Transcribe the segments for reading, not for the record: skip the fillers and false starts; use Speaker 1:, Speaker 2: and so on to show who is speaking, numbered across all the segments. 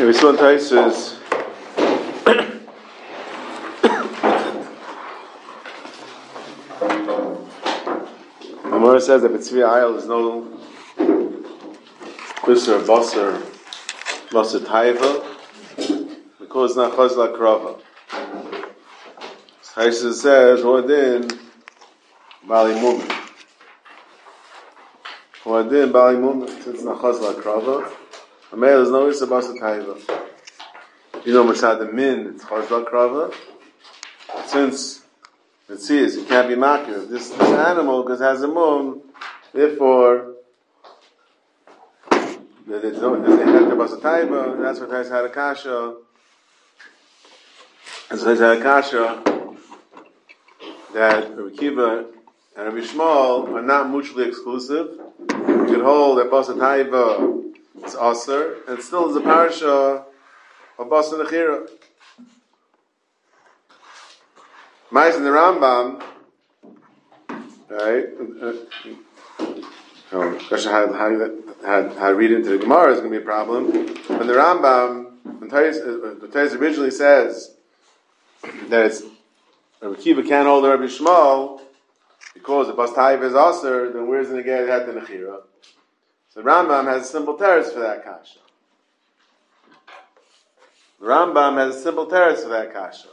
Speaker 1: we saw in Taisus, Amora says that B'tzvi Ayel is no Kusser, Basar Taiva, because it's not Chazla Krava. Taisus says, Hoadin, Bali Mumin. Hoadin, Bali Mumin, since it's not Chazla Krava, Amel is no Issa Basar Taiva. You know, Mashad the Min, it's Chazla Krava. Since it says you can't be makir this animal because it has a moon, therefore they have the basataiba. That's what Tais had a kasha. And so Tais had a kasha that Rabbi Kiva and Rabbi Shmuel are not mutually exclusive. You could hold that basataiba is aser, and still is a parasha of basa nechira. Mais in the Rambam, right? How to read into the Gemara is going to be a problem. When the Rambam, when Tais originally says that it's Rabbi Kiva can't hold the Rabbi Shmuel because the Bas Taiva is Aser, then where's the Neged at the Nechira? So the Rambam has a simple teretz for that kasha. The Rambam has a simple teretz for that kasha.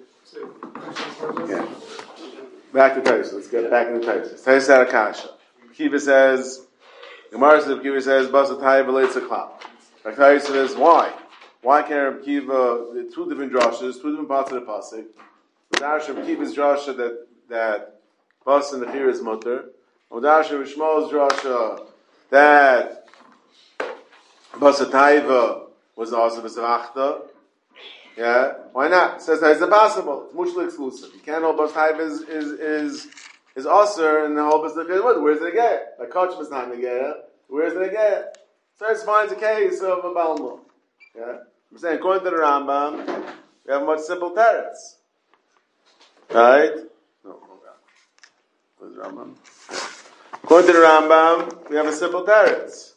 Speaker 1: Yeah. Back to Taisus. Let's get back into Taisus. Taisus had a kasha. Kiva says, Gemara says, Kiva says, Basa Taiva leitza klap. Taisus says, why? Why can't Kiva, two different drashas, two different parts of the pasuk. Udash of Kiva's drasha that Basa Nechira is mutter. Udash of Shmuel's drasha that Basa Taiva was also B'Savachta. Yeah, why not? It says that it's impossible. It's mutually exclusive. You can't hold Bas Taiva is Aser and the whole Bas Nechira. Where's it get? Like Koch is not Negea. Where's it get? So it finds a case of a Balmul. Yeah, I'm saying according to the Rambam, we have a much simple teretz. Right? No, where's the Rambam? According to the Rambam, we have a simple teretz.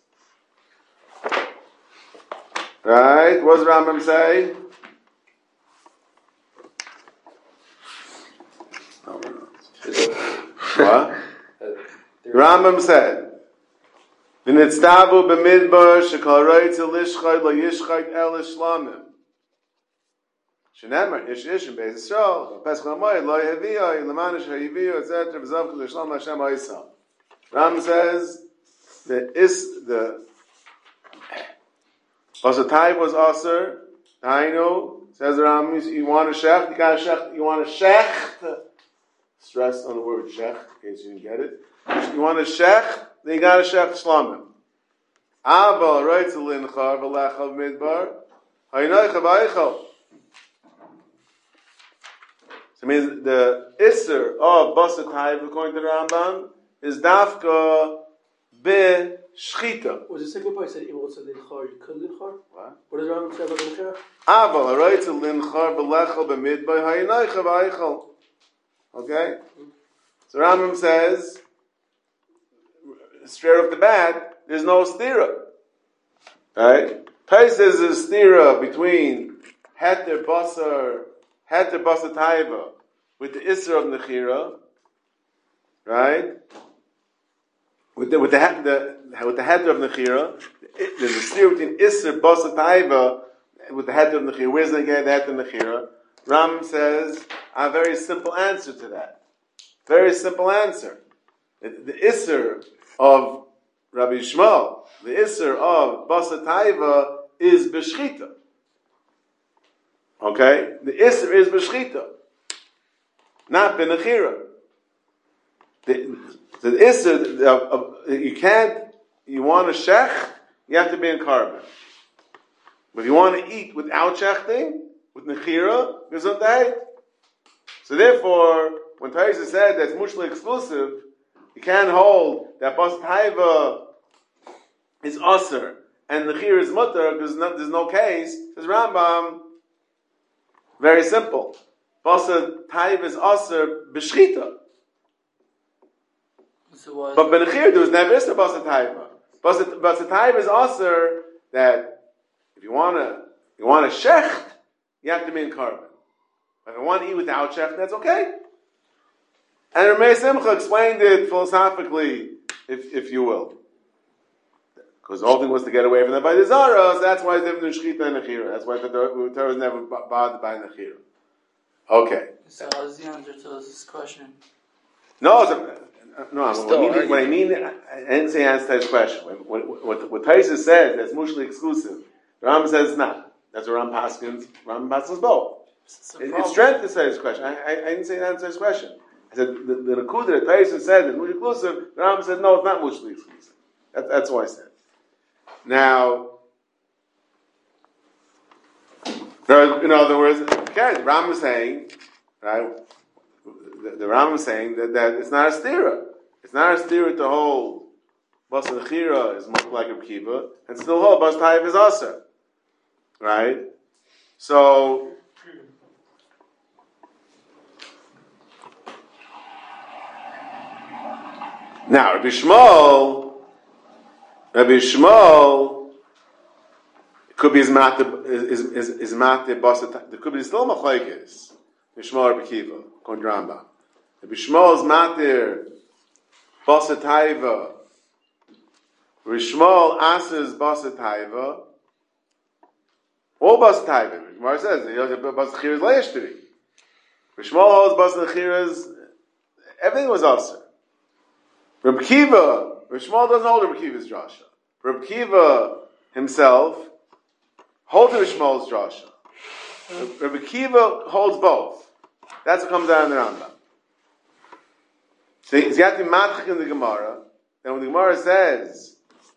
Speaker 1: Right? What does the Rambam say? What? Rambam said, "V'nitztavu b'midbar shekal roitz elishchayt lo yishchayt el ishlamim." Shenemar ish ishim beis Yisrael pesach hamoed lo yeviyah ilamanish hayiviyu etc. V'zavku l'ishlam Hashem ha'isam. Rambam says the Basatayv was aser. Hainu says the Rambam. You want a shecht? You got a shecht. You want a shecht? Stress on the word shech, in case you didn't get it. You want a shech, then you got a shech shlamim. Abel writes a linchar v'lechav midbar. Haynoicha v'aychal. So it means the isser of Basa Taiva, according to the Rambam, is dafka be shchita.
Speaker 2: Was the second part said also linchar? You could linchar? What? What does the Rambam say about linchar?
Speaker 1: Abel writes a linchar v'lechav midbar. Haynoicha v'aychal. Okay? So Rambam says, straight off the bat, there's no stira. Right? Tais says there's stira between heter basar taiva with the isra of nechira, right? With the heter of nechira, there's a stira between isra basar taiva with the heter of nechira. Where's the heter of nechira? Rambam says a very simple answer to that. Very simple answer. The Isser of Rabbi Shmuel, the Isser of Basa Taiva is B'Shchita. Okay? The Isser is B'Shchita. Not B'Nechira. The Isser, you want a Shech, you have to be in carbon. But if you want to eat without Shechting, with Nechira, Gesundheit. So therefore, when Taisa said that's mutually exclusive, you can't hold that Bas Taiva is Aser and Nechira is Mutter because there's no case. Says Rambam, very simple. Bas Taiva is Aser B'Shchita.
Speaker 2: So
Speaker 1: but B'Nechira there was never Isra Bas Taiva. Bas Taiva is Aser that if you want to You want a shecht, you have to be in carbon. If I want to eat without shecht, that's okay. And Rameh Simcha explained it philosophically, if you will. Because the whole thing was to get away from the Avodah Zarah, so that's why it's different than Shechita and Nechira. That's why the Torah is never bothered by Nechira. Okay.
Speaker 2: So how's the answer to this question?
Speaker 1: No, what I mean, I didn't say answer to his question. What Taisa says, that's mutually exclusive. The Rambam says it's not. That's what Rambam Paskins both. It's strength to say his question. I didn't say answer to his question. I said the Nakuda that Taisa said is mutually exclusive. The Rambam said no, it's not mutually exclusive. That's what I said. Now, in other words, okay, the Rambam is saying, right? The Rambam is saying that it's not a stira. It's not a stira to hold Bas Nechira is much like Reb Kiva, and still hold Bas Tayiv is Aser. Right? So, now, Rabbi Shmuel, could be his mate Bas. There could be still machlekes. Rabbi Shmuel, Rabbi Kiva, according to Rambam. Rabbi Shmuel's matir Bas Taiva. Rabbi Shmuel asers Bas Taiva. All Bas Taiva. Gemara says Bas Nechira is leishtiri. Rabbi Shmuel holds Bas Nechira's. Everything was aser. Rabbi Kiva. Rabbi Shmuel doesn't hold Rabbi Kiva's drasha. Rabbi Kiva himself holds Rabbi Shmuel's drasha. Rabbi Kiva holds both. That's what comes out in the Rambam. So he's got to be matchik in the Gemara. Then when the Gemara says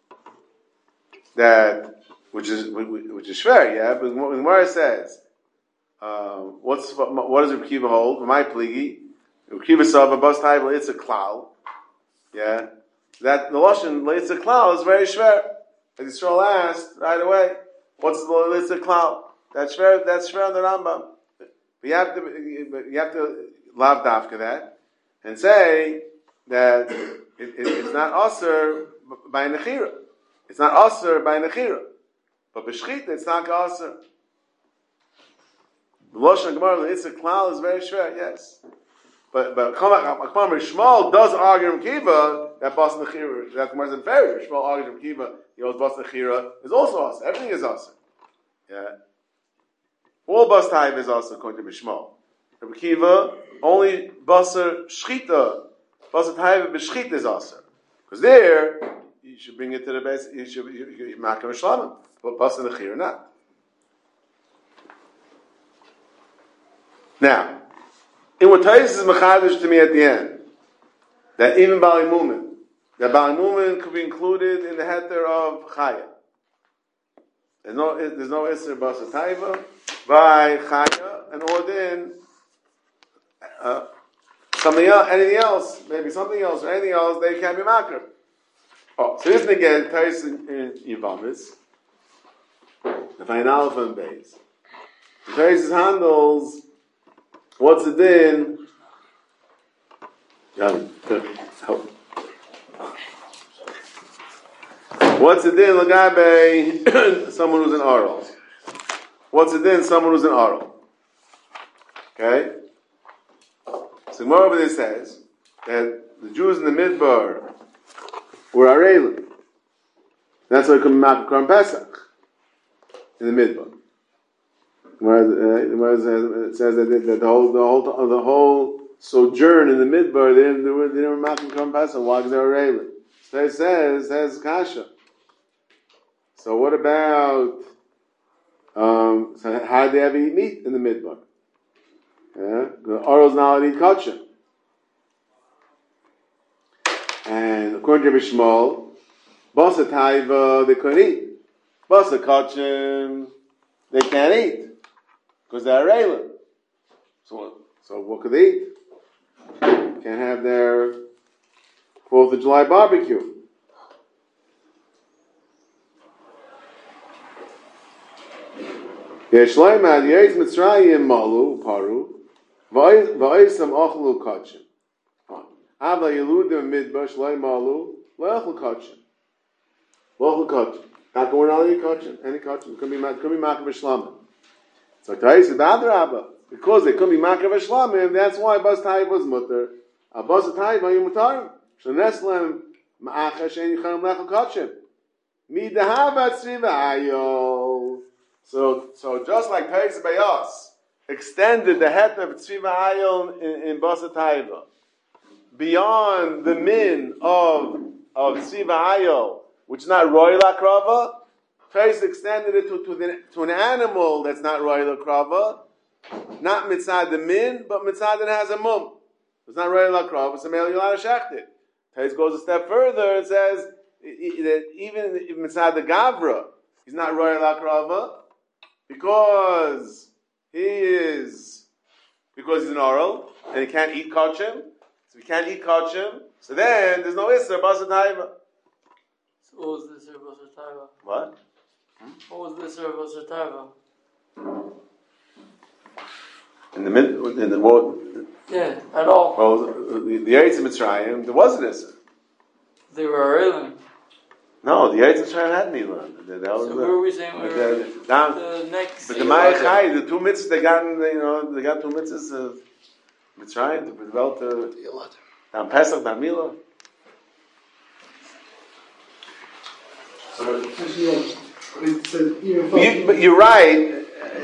Speaker 1: that, which is shver, yeah, but when the Gemara says, what does Rabbi Kiva hold? My pligi, Rabbi Kiva saw a bus table. It's a klal, yeah. That the lashon it's a klal is very shver. As Yisrael asked right away, what's the litza klal? That's shver on the Rambam. But you have to lav dafka that and say that it's not aser by nechira. It's not aser by nechira. But b'shchita it's not aser. The lashon gemara it's a klal is very shver. Yes. But Akmar Shmuel does argue in Kiva that Bas Nechira, that Gemara is inferior. Shmuel argues in Kiva, he holds Bas Nechira is also us. Everything is us. Yeah. All Bas Tayiv is us according to Shmuel. Rabbi Kiva, only Basar Shchita, Basar Tayiv B'Shchita is us. Because there, you should bring it to the base, you should Makam Shlamim. But Basar Nechira not. Now, in what Tais is mechadish to me at the end, that even Bali Mumin, that Bali Mumin could be included in the heter of Chaya. There's no Isser Basa Taiva by Chaya, and or then something else, anything else, maybe something else or anything else, they can't be makar. Oh, so this again, Tais in Yivamis, the final from base. Tais handles. What's the din? What's the din, Lagabe, someone who's an Aral? What's the din, someone who's an Aral? Okay? So Gemara over there says that the Jews in the Midbar were Arelim. That's why they come back from Pesach in the Midbar. It says that the whole sojourn in the midbar they didn't making come past and walk their railing. So it says kasha. So what about so how do they ever eat meat in the midbar? Yeah, the oral's not allowed to eat kachim. And according to Rabbi Shmuel, basa taiva they couldn't eat. Basa kachim they can't eat. Because they're Arelim. So what could they eat? Can't have their 4th of July barbecue. Yeshleimad Yeis Mitzrayim Malu Paru Va'isam Ochlu Kachim. Ava Yeludim Midbar Shlei Malu Le'Ochlu Kachim. Le'Ochlu Kachim. Not going on any Kachim. Any Kachim. Could be Makam B'Shlamim. So Taisa Badrabba, because they couldn't be Makar Vashlamim, that's why Bas Taiva was mutter. Bas Taiva you mutarim. So Neslem Ma'achash and Yicharim Lechel Kachim. Midahava Tzriva Ayo. So just like Taisa Bayas extended the het of Tzriva Ayo in Bas Taiva beyond the min of Tzriva Ayo, which is not Royal Akrava, Taisa extended it to an animal that's not Royal Akrava, not mitzad the min, but mitzad that has a mum. It's not Royal Akrava, it's a male Yolana Shechted. Taisa goes a step further and says that even if mitzad the Gavra, he's not Royal Akrava, because he's an oral, and he can't eat kachim, so he can't eat kachim, so then there's no Isser Basa Taiva.
Speaker 2: So what was the Isser Basa Taiva?
Speaker 1: What?
Speaker 2: What was the Isser Basa Taiva?
Speaker 1: In the world,
Speaker 2: yeah, at all.
Speaker 1: well, the Eretz of Mitzrayim, there was an Isser.
Speaker 2: They were Arelim.
Speaker 1: No, the Eretz of Mitzrayim had Milah.
Speaker 2: So who are we saying we were the next?
Speaker 1: But the Ma'achai, the two mitzvahs they got two mitzvahs of Mitzrayim to develop the down Pesach, down Milah. But you're right.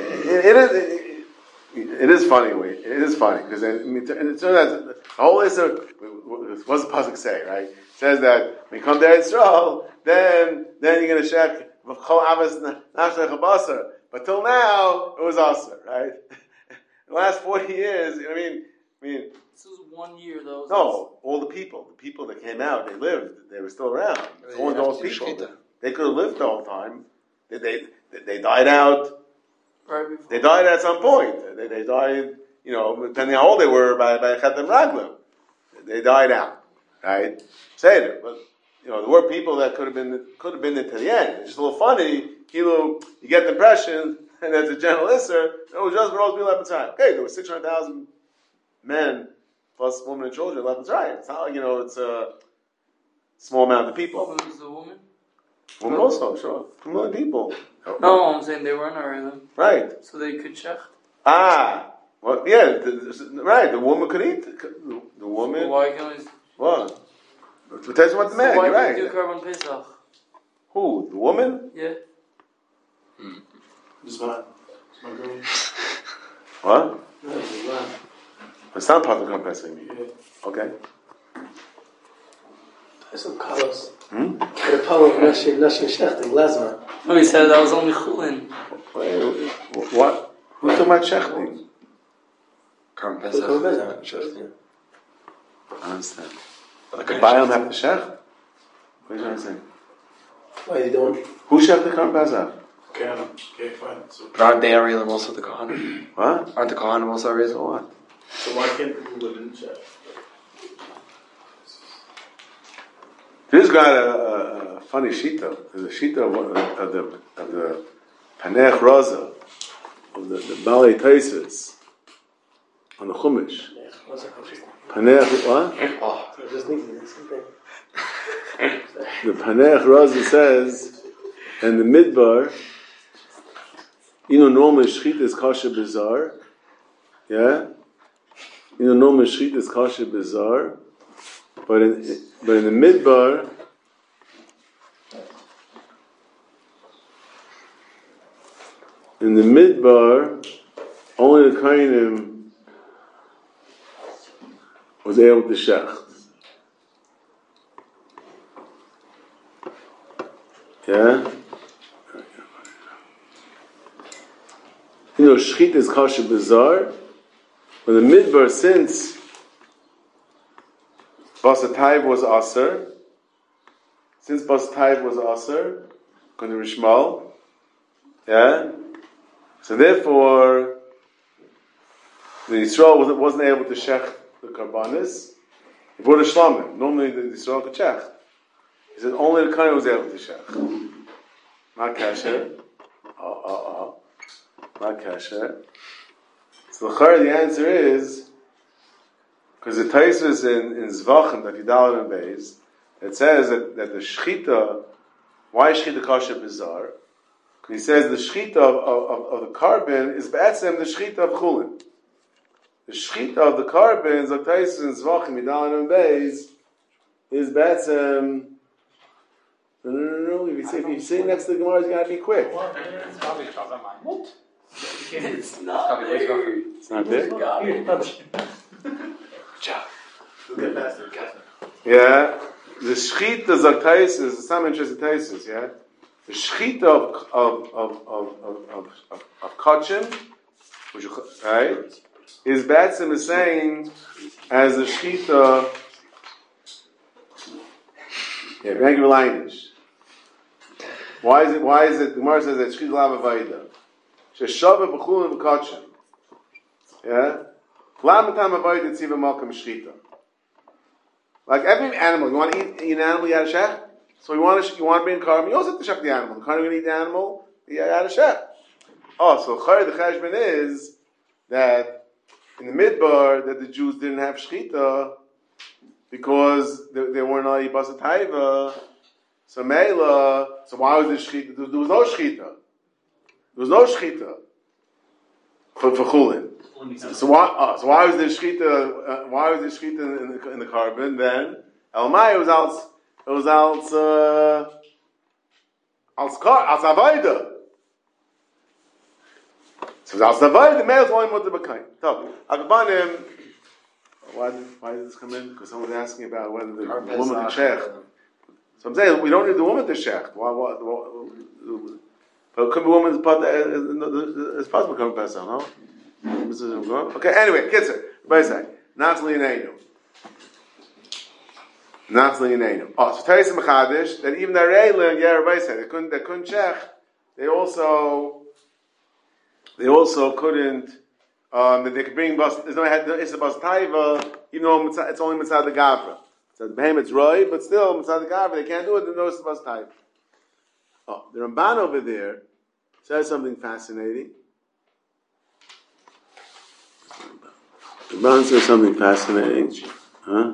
Speaker 1: It is funny. It is funny because it turns out the whole Isser. What does the pasuk say? Right? It says that when you come to Yisrael, then you're going to check v'chol avos nafshech habasar. But till now, it was aser, right? The last 40 years, I mean.
Speaker 2: This was 1 year though.
Speaker 1: No, all the people that came out, they lived, they were still around. It's only those people. They could have lived the whole time. They died out.
Speaker 2: Right before.
Speaker 1: They died at some point. They died, depending how old they were by Chetem Raglim. They died out, right? Seder. But, there were people that could have been there to the end. It's just a little funny. You get the impression, and as a general Isser, it was just Rose Bill at the time. Okay, there were 600,000 men plus women and children left Mitzrayim. It's not like, it's a small amount of people.
Speaker 2: What was the woman?
Speaker 1: Women also, sure. 2 million people.
Speaker 2: No, I'm saying they weren't Arelim.
Speaker 1: Right.
Speaker 2: So they could check.
Speaker 1: Well, yeah, right. The woman could eat. The woman.
Speaker 2: So why can't we?
Speaker 1: What? It tells you what the man.
Speaker 2: Why
Speaker 1: you're right.
Speaker 2: do Karban Pesach?
Speaker 1: Who? The woman?
Speaker 2: Yeah.
Speaker 3: It's my girl.
Speaker 1: What?
Speaker 3: No, it's a lamb.
Speaker 1: It's not part of the Pesach.
Speaker 3: Yeah.
Speaker 1: Okay.
Speaker 3: There's some colors.
Speaker 1: The
Speaker 3: power of Nashim Shechting, Lazma.
Speaker 2: No, he said that was only Chulin.
Speaker 1: What? Who's talking about Shechting?
Speaker 4: Karban Pesach.
Speaker 1: I understand. Like a Bayam have to Shech? What are you trying to say?
Speaker 3: Why you don't?
Speaker 1: Who Shech the Karban Pesach?
Speaker 3: Okay, fine. So,
Speaker 4: But aren't they Arelim also the Kohanim?
Speaker 1: What?
Speaker 4: Aren't the Kohanim also Arelim?
Speaker 1: So what?
Speaker 3: so why can't people live in Shech?
Speaker 1: This got a funny shita. There's a shita of the Panech Raza, of the Balei Taisis, on the Chumash. Panech, what?
Speaker 3: Oh, I was just thinking the same thing.
Speaker 1: The Panech Raza says, and the Midbar, normally Shchit is Kasha Bizarre, yeah? Normally Shchit is Kasha Bizarre, but in the Midbar, only the Kainim was able to shecht. Yeah? Shchit is Kasha Bizarre, but the Midbar, since Basatayv was Aser, according to Rishmal, yeah? So therefore, the Yisrael wasn't able to shech the Karbanis. He brought a Shlamim. Normally the Yisrael could shech. He said only the Kohen was able to shech. Not kasher. Not kasher. So the answer is, because the Taisus in Zvachim that Yidal and Beis, it says that the Shechita, why is Shechita Kasher Bizarre? He says the shchita of the carbon is be'etzem the shchita of chulin. The shchita of the carbon, Zaktais and Zvachim, Midalan and Beis, is be'etzem. No. If you sit next to the Gemara, you gotta be quick.
Speaker 3: It's not there.
Speaker 1: It's not there? Yeah. The shchita Zaktais is some interesting tases, yeah? The shchita of kachim, which right, is Batsim is saying as the shchita. Yeah, regular language. Why is it? The Gemara says that shchita lavavayda. Sheshava b'chulim v'kachim. Yeah. Lamatam avayda tziva malkam shchita. Like every animal, you want to eat an animal, you had a shech. So you want to bring carbon, you also have to shech the animal. The carbon going to eat the animal, you had a shech. Oh, so the cheshbon is that in the midbar that the Jews didn't have shechita because they weren't allowed to eat basa taiva. So Mela, so why was there shechita? There was no shechita. There was no shechita for chulin. So why was there shechita? Why was there shechita in the carbon then? Elmai was als avoda. So als avoda, the male is only mutter b'kain. So Agbanim. Why did this come in? Because someone was asking about whether the woman to shech. So I'm saying we don't need the woman to shech. Why? But it could be woman's part. It's possible to come Pesach, no? Okay. Anyway, Kitzer. By say, Natali Yinenu. Oh, so Teresim Mechadish that even the Reilim, yeah, Rabbi said they couldn't check. They also couldn't. That they could bring bus. There's no it's a bus taiva, even though it's only mitzad the gavra. So the behemoth's right, but still mitzad the gavra they can't do it. Then no, it's a bus taiva. Oh, the Ramban over there says something fascinating. The Ramban says something fascinating. Huh?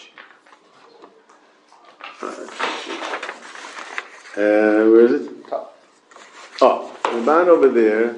Speaker 1: Where is it? Oh, the Ramban over there.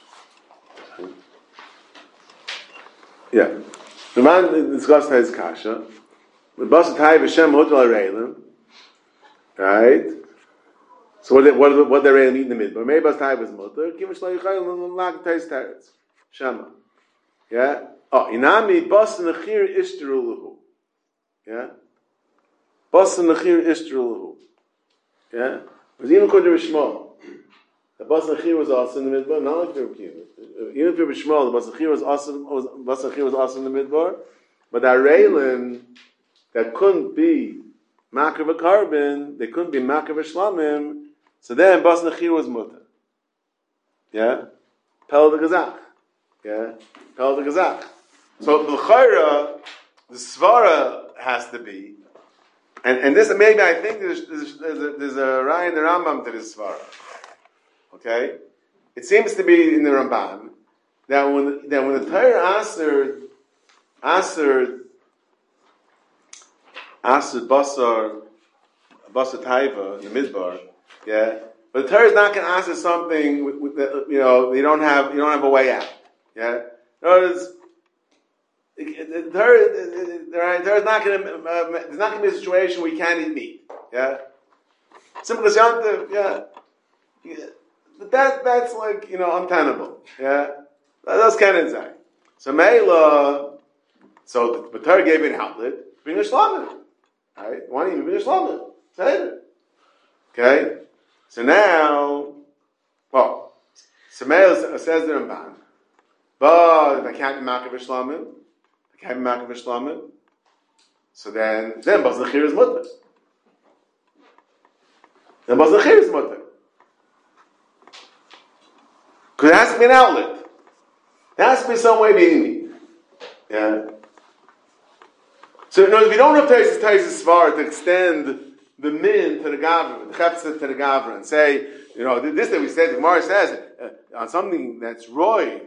Speaker 1: Yeah. The Ramban discussed his kasha. With Basa Taiv Hashem Hotel Reilim. Right? So what the Reilim eat in the midbar? Maybe Basa Taiv is mutter. Give us like Chayim Lag Tais Teretz. Shema. Yeah? Oh, Inami Basa Nechir Ishtarulahu. Yeah? Basa Nechir Ishtarulahu. Yeah? It was even called Rishmal. The Basa Nechir was also in the midbar, not like the Rukiv. Even for Bishmal, the Basa Nechir was also in the midbar. But that Reilim that couldn't be Makav a carbon, they couldn't be Makav a Shlamim, so then Bas Nechir was Mutter. Yeah? Pel the Gazach. Yeah? Pel the Gazach. So L'chaira, the Svara has to be, and this maybe I think there's a Raya in the Rambam to this Svara. Okay? It seems to be in the Ramban that when the Torah answered basar taiva in the midbar, yeah. But the Torah is not going to answer something with the, you don't have a way out, yeah. In other words, the Torah is not going to. There's not going to be a situation where you can't eat meat, yeah. Simple as yantiv, yeah. But that's like untenable, yeah. That's kind of insane. So Meila, so the Torah gave you an outlet. Bring a shlamim. Right? Why don't you bring a shlamim? Say it. Okay? So now, Meila says the Ramban, but I can't be makav shlamim. So then Bas Nechir is mutter. Because it has to be an outlet. There has to be some way of eating meat. Yeah. So in other words, if you don't have Taisus Svar to extend the min to the Gavra, the Chepzah to the Gavra, and say, this that we said, the Gemara says, on something that's roy,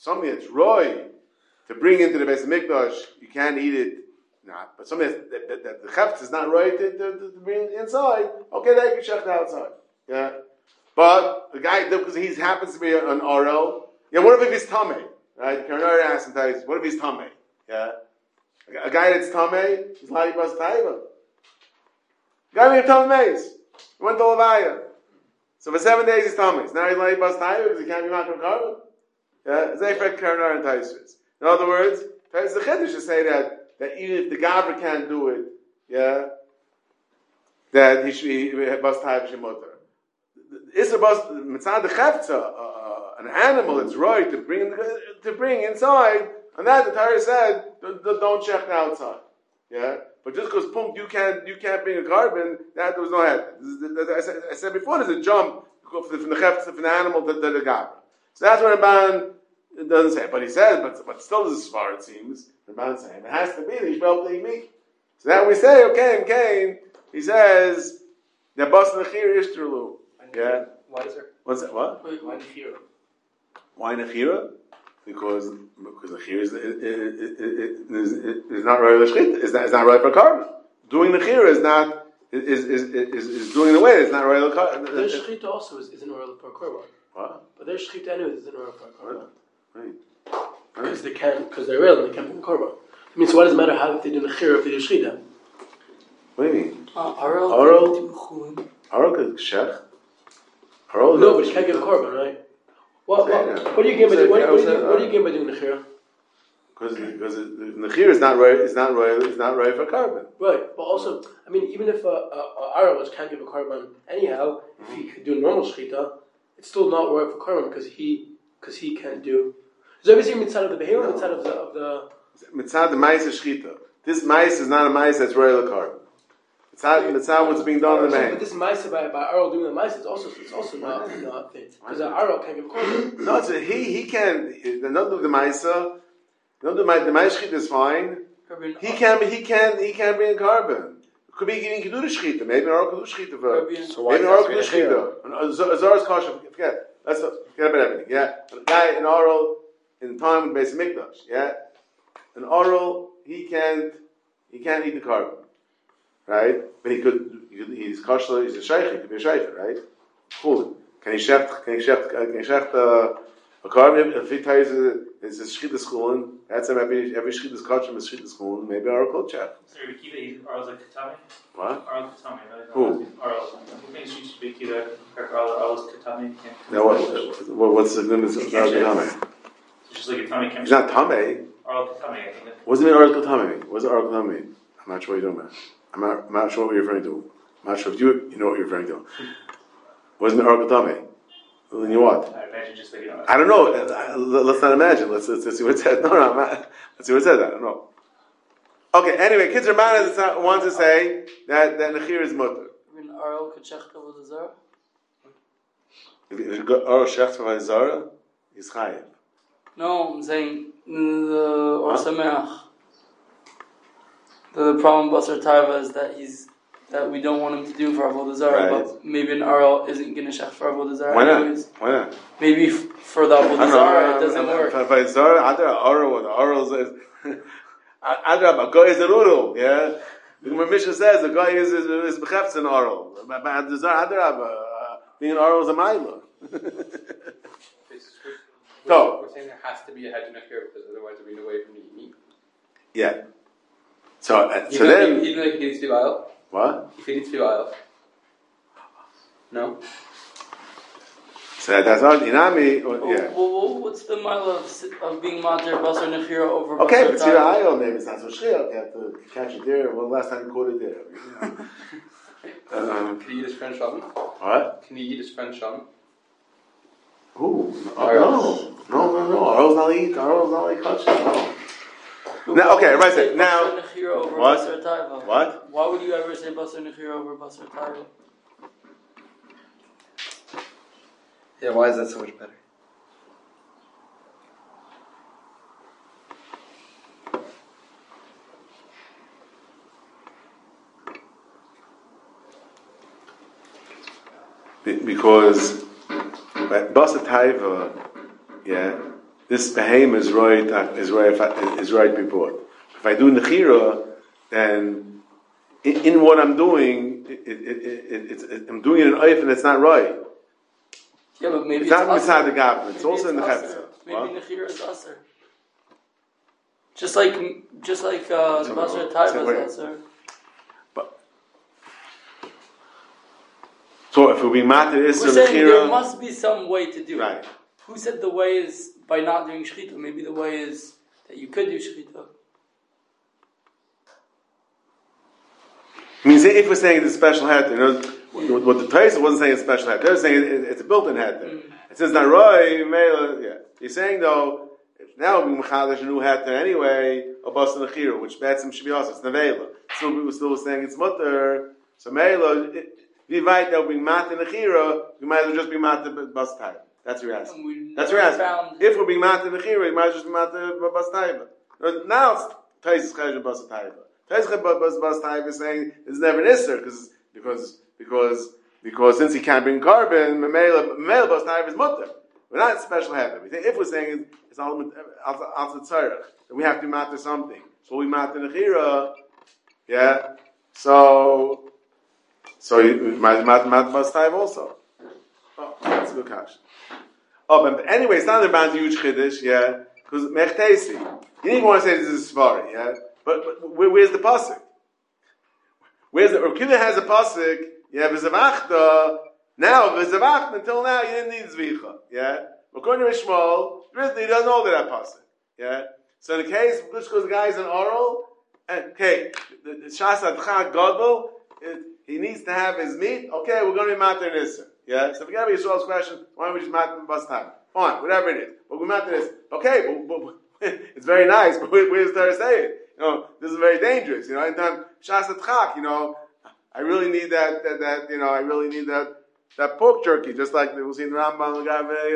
Speaker 1: to bring into the Beis Hamikdash, you can't eat it, not. But something that the Chepzah is not roy to bring inside, okay, then you can check it outside. Yeah. But the guy, because he happens to be an Orel, what if he's Tameh? Right? Karnar asks him, what if he's Tameh? Yeah? A guy that's Tameh, he's Lali Bas Taiva. Guy named Tameh Maze. He went to Levaya. So for 7 days he's Tameh. Now he's Lali Bas Taiva because he can't be Makam Karban. Yeah? Zayfek Karnar and Taisvis. In other words, the Chiddush should say that even if the Gabra can't do it, yeah, that he should be Bas Taiva Shemotar. Issa Bas Mitzad the Chefza, an animal that's right to bring inside, and that the Torah said, don't check the outside. Yeah? But just because you can't bring a carbon, that there was no head. I said before, there's a jump from the Chefza, from the animal to the Gabra. So that's what Ramban doesn't say. But he says, but still this is far it seems. Ramban saying it has to be the Yishbel Pligmi. So that we say, okay, in Cain, he says that Bas Nechir Ishterlu. Yeah.
Speaker 2: Why is there?
Speaker 1: What's that? What?
Speaker 2: Why Nechira?
Speaker 1: Why Nechira? Because Nechira is not right for Shchita. Is not right for carbon. Doing Nechira is not is doing it away. It's not right for carbon.
Speaker 2: Their Shchita also isn't royal for carbon.
Speaker 1: What?
Speaker 2: But their Shchita anyways isn't royal for carbon.
Speaker 1: Right.
Speaker 2: Because they're real and they can't bring carbon. I mean, so what does it matter how if they do Nechira if they do Shchita?
Speaker 1: What do you mean?
Speaker 3: Aral.
Speaker 1: Aral Shech.
Speaker 2: No, but you can't give a korban, right? What do you gain by doing? What do you gain by doing nechira?
Speaker 1: Because the nechira is not right. It's not right for carbon.
Speaker 2: Right, but also, I mean, even if a Ara which can't give a korban anyhow, if he could do normal shechita, it's still not right for korban because he can't do. Is everything mitzad of the behavior, mitzad of the
Speaker 1: mitzad the ma'is is shechita. This ma'is is not a ma'is that's royal carbon. It's not what's being done in the main.
Speaker 2: But this ma'isa by Aral doing the ma'isa, it's also not fit because Aral can't give a korban.
Speaker 1: No, he can. Not do the ma'isa. Don't do the ma'is is fine. He can bring a carbon. Could be even do the shchita. Maybe Aral can do shchita for. Maybe Aral can do shchita. Azar's kasha. Forget. Forget about everything. Yeah, a guy in Aral in time with Beis Mikdash. Yeah, in Aral he can't eat the carbon. Right? But he's kosher, he's a sheikh, he could be a sheikh, right? Cool. Can he shecht a carbon? If he tells you it's a shchita school, that's every shchita is kosher, is shchita school, maybe our cold chef.
Speaker 5: So Rabbi Kiva, Arl's like Katami?
Speaker 1: What?
Speaker 5: Arl Katami, right?
Speaker 1: Who?
Speaker 5: Arl. I think she should be Kiva, Arl's Katami.
Speaker 1: Now what's the limits of Arl Katami?
Speaker 5: So she's like a Tami.
Speaker 1: He's not Tame.
Speaker 5: Arl Katami, I think.
Speaker 1: What does it mean Arl Katami? What does Arl Katami mean? I'm not sure what you're talking about. I'm not sure what you're referring to. I'm not sure if you know what you're referring to. What does it mean Arl Katami? Then you what?
Speaker 5: I imagine just like,
Speaker 1: I don't know. Let's not imagine. Let's see what it says. No, let's see what it says. I don't know. Okay, anyway, Kids Ramana wants to say that Nechir is mutter.
Speaker 3: I mean, Aral could check over the Zara?
Speaker 1: If you got Aral Shech for Zara, he's Chayiv.
Speaker 3: No, I'm saying the Or Sameach. The problem with Basar Taiva is that we don't want him to do for Avodah Zarah,
Speaker 1: right.
Speaker 3: but maybe an Aral isn't going to shech for Avodah Zarah.
Speaker 1: Why
Speaker 3: anyways.
Speaker 1: not?
Speaker 3: Maybe for the Avodah Zarah it doesn't work.
Speaker 1: For Zara, Aral is Adra, a guy is a rurul, yeah? The Mishnah says the guy is bechefts in Aral. But the Zara, Adra, being an Aral is a Maila. So
Speaker 6: we're saying there has to be a hedge in here because otherwise we're being away from the meat.
Speaker 1: Yeah. So then...
Speaker 6: Even like he needs to be vile?
Speaker 1: What?
Speaker 6: If he needs to be vile. No?
Speaker 1: So that's not Inami... Yeah.
Speaker 3: Well, what's the mile of being Mater Basar Nechira over Basar
Speaker 1: Okay, but see,
Speaker 3: Taiva?
Speaker 1: maybe it's not so shchir. You have to catch a deer. Well, last time you caught a deer.
Speaker 6: Can he eat his French oven?
Speaker 1: What?
Speaker 6: Can he eat his French oven?
Speaker 1: Who? No. Arl's not eat. Arl's not like kosher. No. Now, okay, right there. Now,
Speaker 3: Basar Nechira over
Speaker 1: what?
Speaker 3: Basar Taiva.
Speaker 1: What?
Speaker 3: Why would you ever say Basar Nechira over Basar Taiva?
Speaker 4: Yeah, why is that so much better?
Speaker 1: Because Basa Taiva, yeah, this behem is right before. If I do Nechira, then in what I'm doing, I'm doing it in Oif and it's not right.
Speaker 3: Yeah, but maybe
Speaker 1: It's not
Speaker 3: usher.
Speaker 1: inside the gavna. It's
Speaker 3: Maybe
Speaker 1: also in the
Speaker 3: usher.
Speaker 1: chepsa.
Speaker 3: Maybe Nechira is usher. Just like the Basar Taiva is usher.
Speaker 1: So if we matter
Speaker 3: We're
Speaker 1: Isser
Speaker 3: saying there
Speaker 1: Nechira,
Speaker 3: must be some way to do
Speaker 1: right?
Speaker 3: it. Who said the way is by not doing shechita? Maybe the way is that you could do shechita.
Speaker 1: I mean, if we're saying it's a special heter, you know, what the Taisa wasn't saying it's a special heter. They're saying it's a built-in heter. It says not roy, yeah. He's saying though, now we mechadash a new heter anyway, a bas nechira, which betzim should be also it's nevela. Some people still saying it's mutter. So meila, we might that we matter nechira, we might as well just be matter bas taiva. That's what you're asking. That's what you're asking. If we're being matter nechira, you might as well just be matter bas taiva. Now it's Taisa's chayim bas taiva. Taisa's bas taiva is saying it's never an isser because since he can't bring carbon, meila bas taiva is mutter. We're not special heaven. If we're saying it's al tzarech, that we have to matter something, so we matter nechira, yeah. So you might matter bas taiva also. Oh, that's a good question. Oh, but anyway, it's not about huge chiddush, yeah, because mechtesi. You didn't want to say this is svari, yeah, but where's the pasuk? Where's the Rav Kiva has a pasuk? Yeah, v'zavachta. Now v'zavachta until now you didn't need zvicha, yeah. According to Ishmael, he doesn't hold that pasuk, yeah. So in the case, just because the guy's an oral, okay, the shas adcha gadol, he needs to have his meat. Okay, we're going to be matter nisser. Yeah, so forget about Yisrael's question. Why don't we just matter bus time? Fine, whatever it is. But we matter this. Okay, but it's very nice. But where's the Torah say it? You know, this is very dangerous. You know, anytime Shas Atchak, you know, I really need that. You know, I really need that pork jerky, just like we'll see in the Rambam.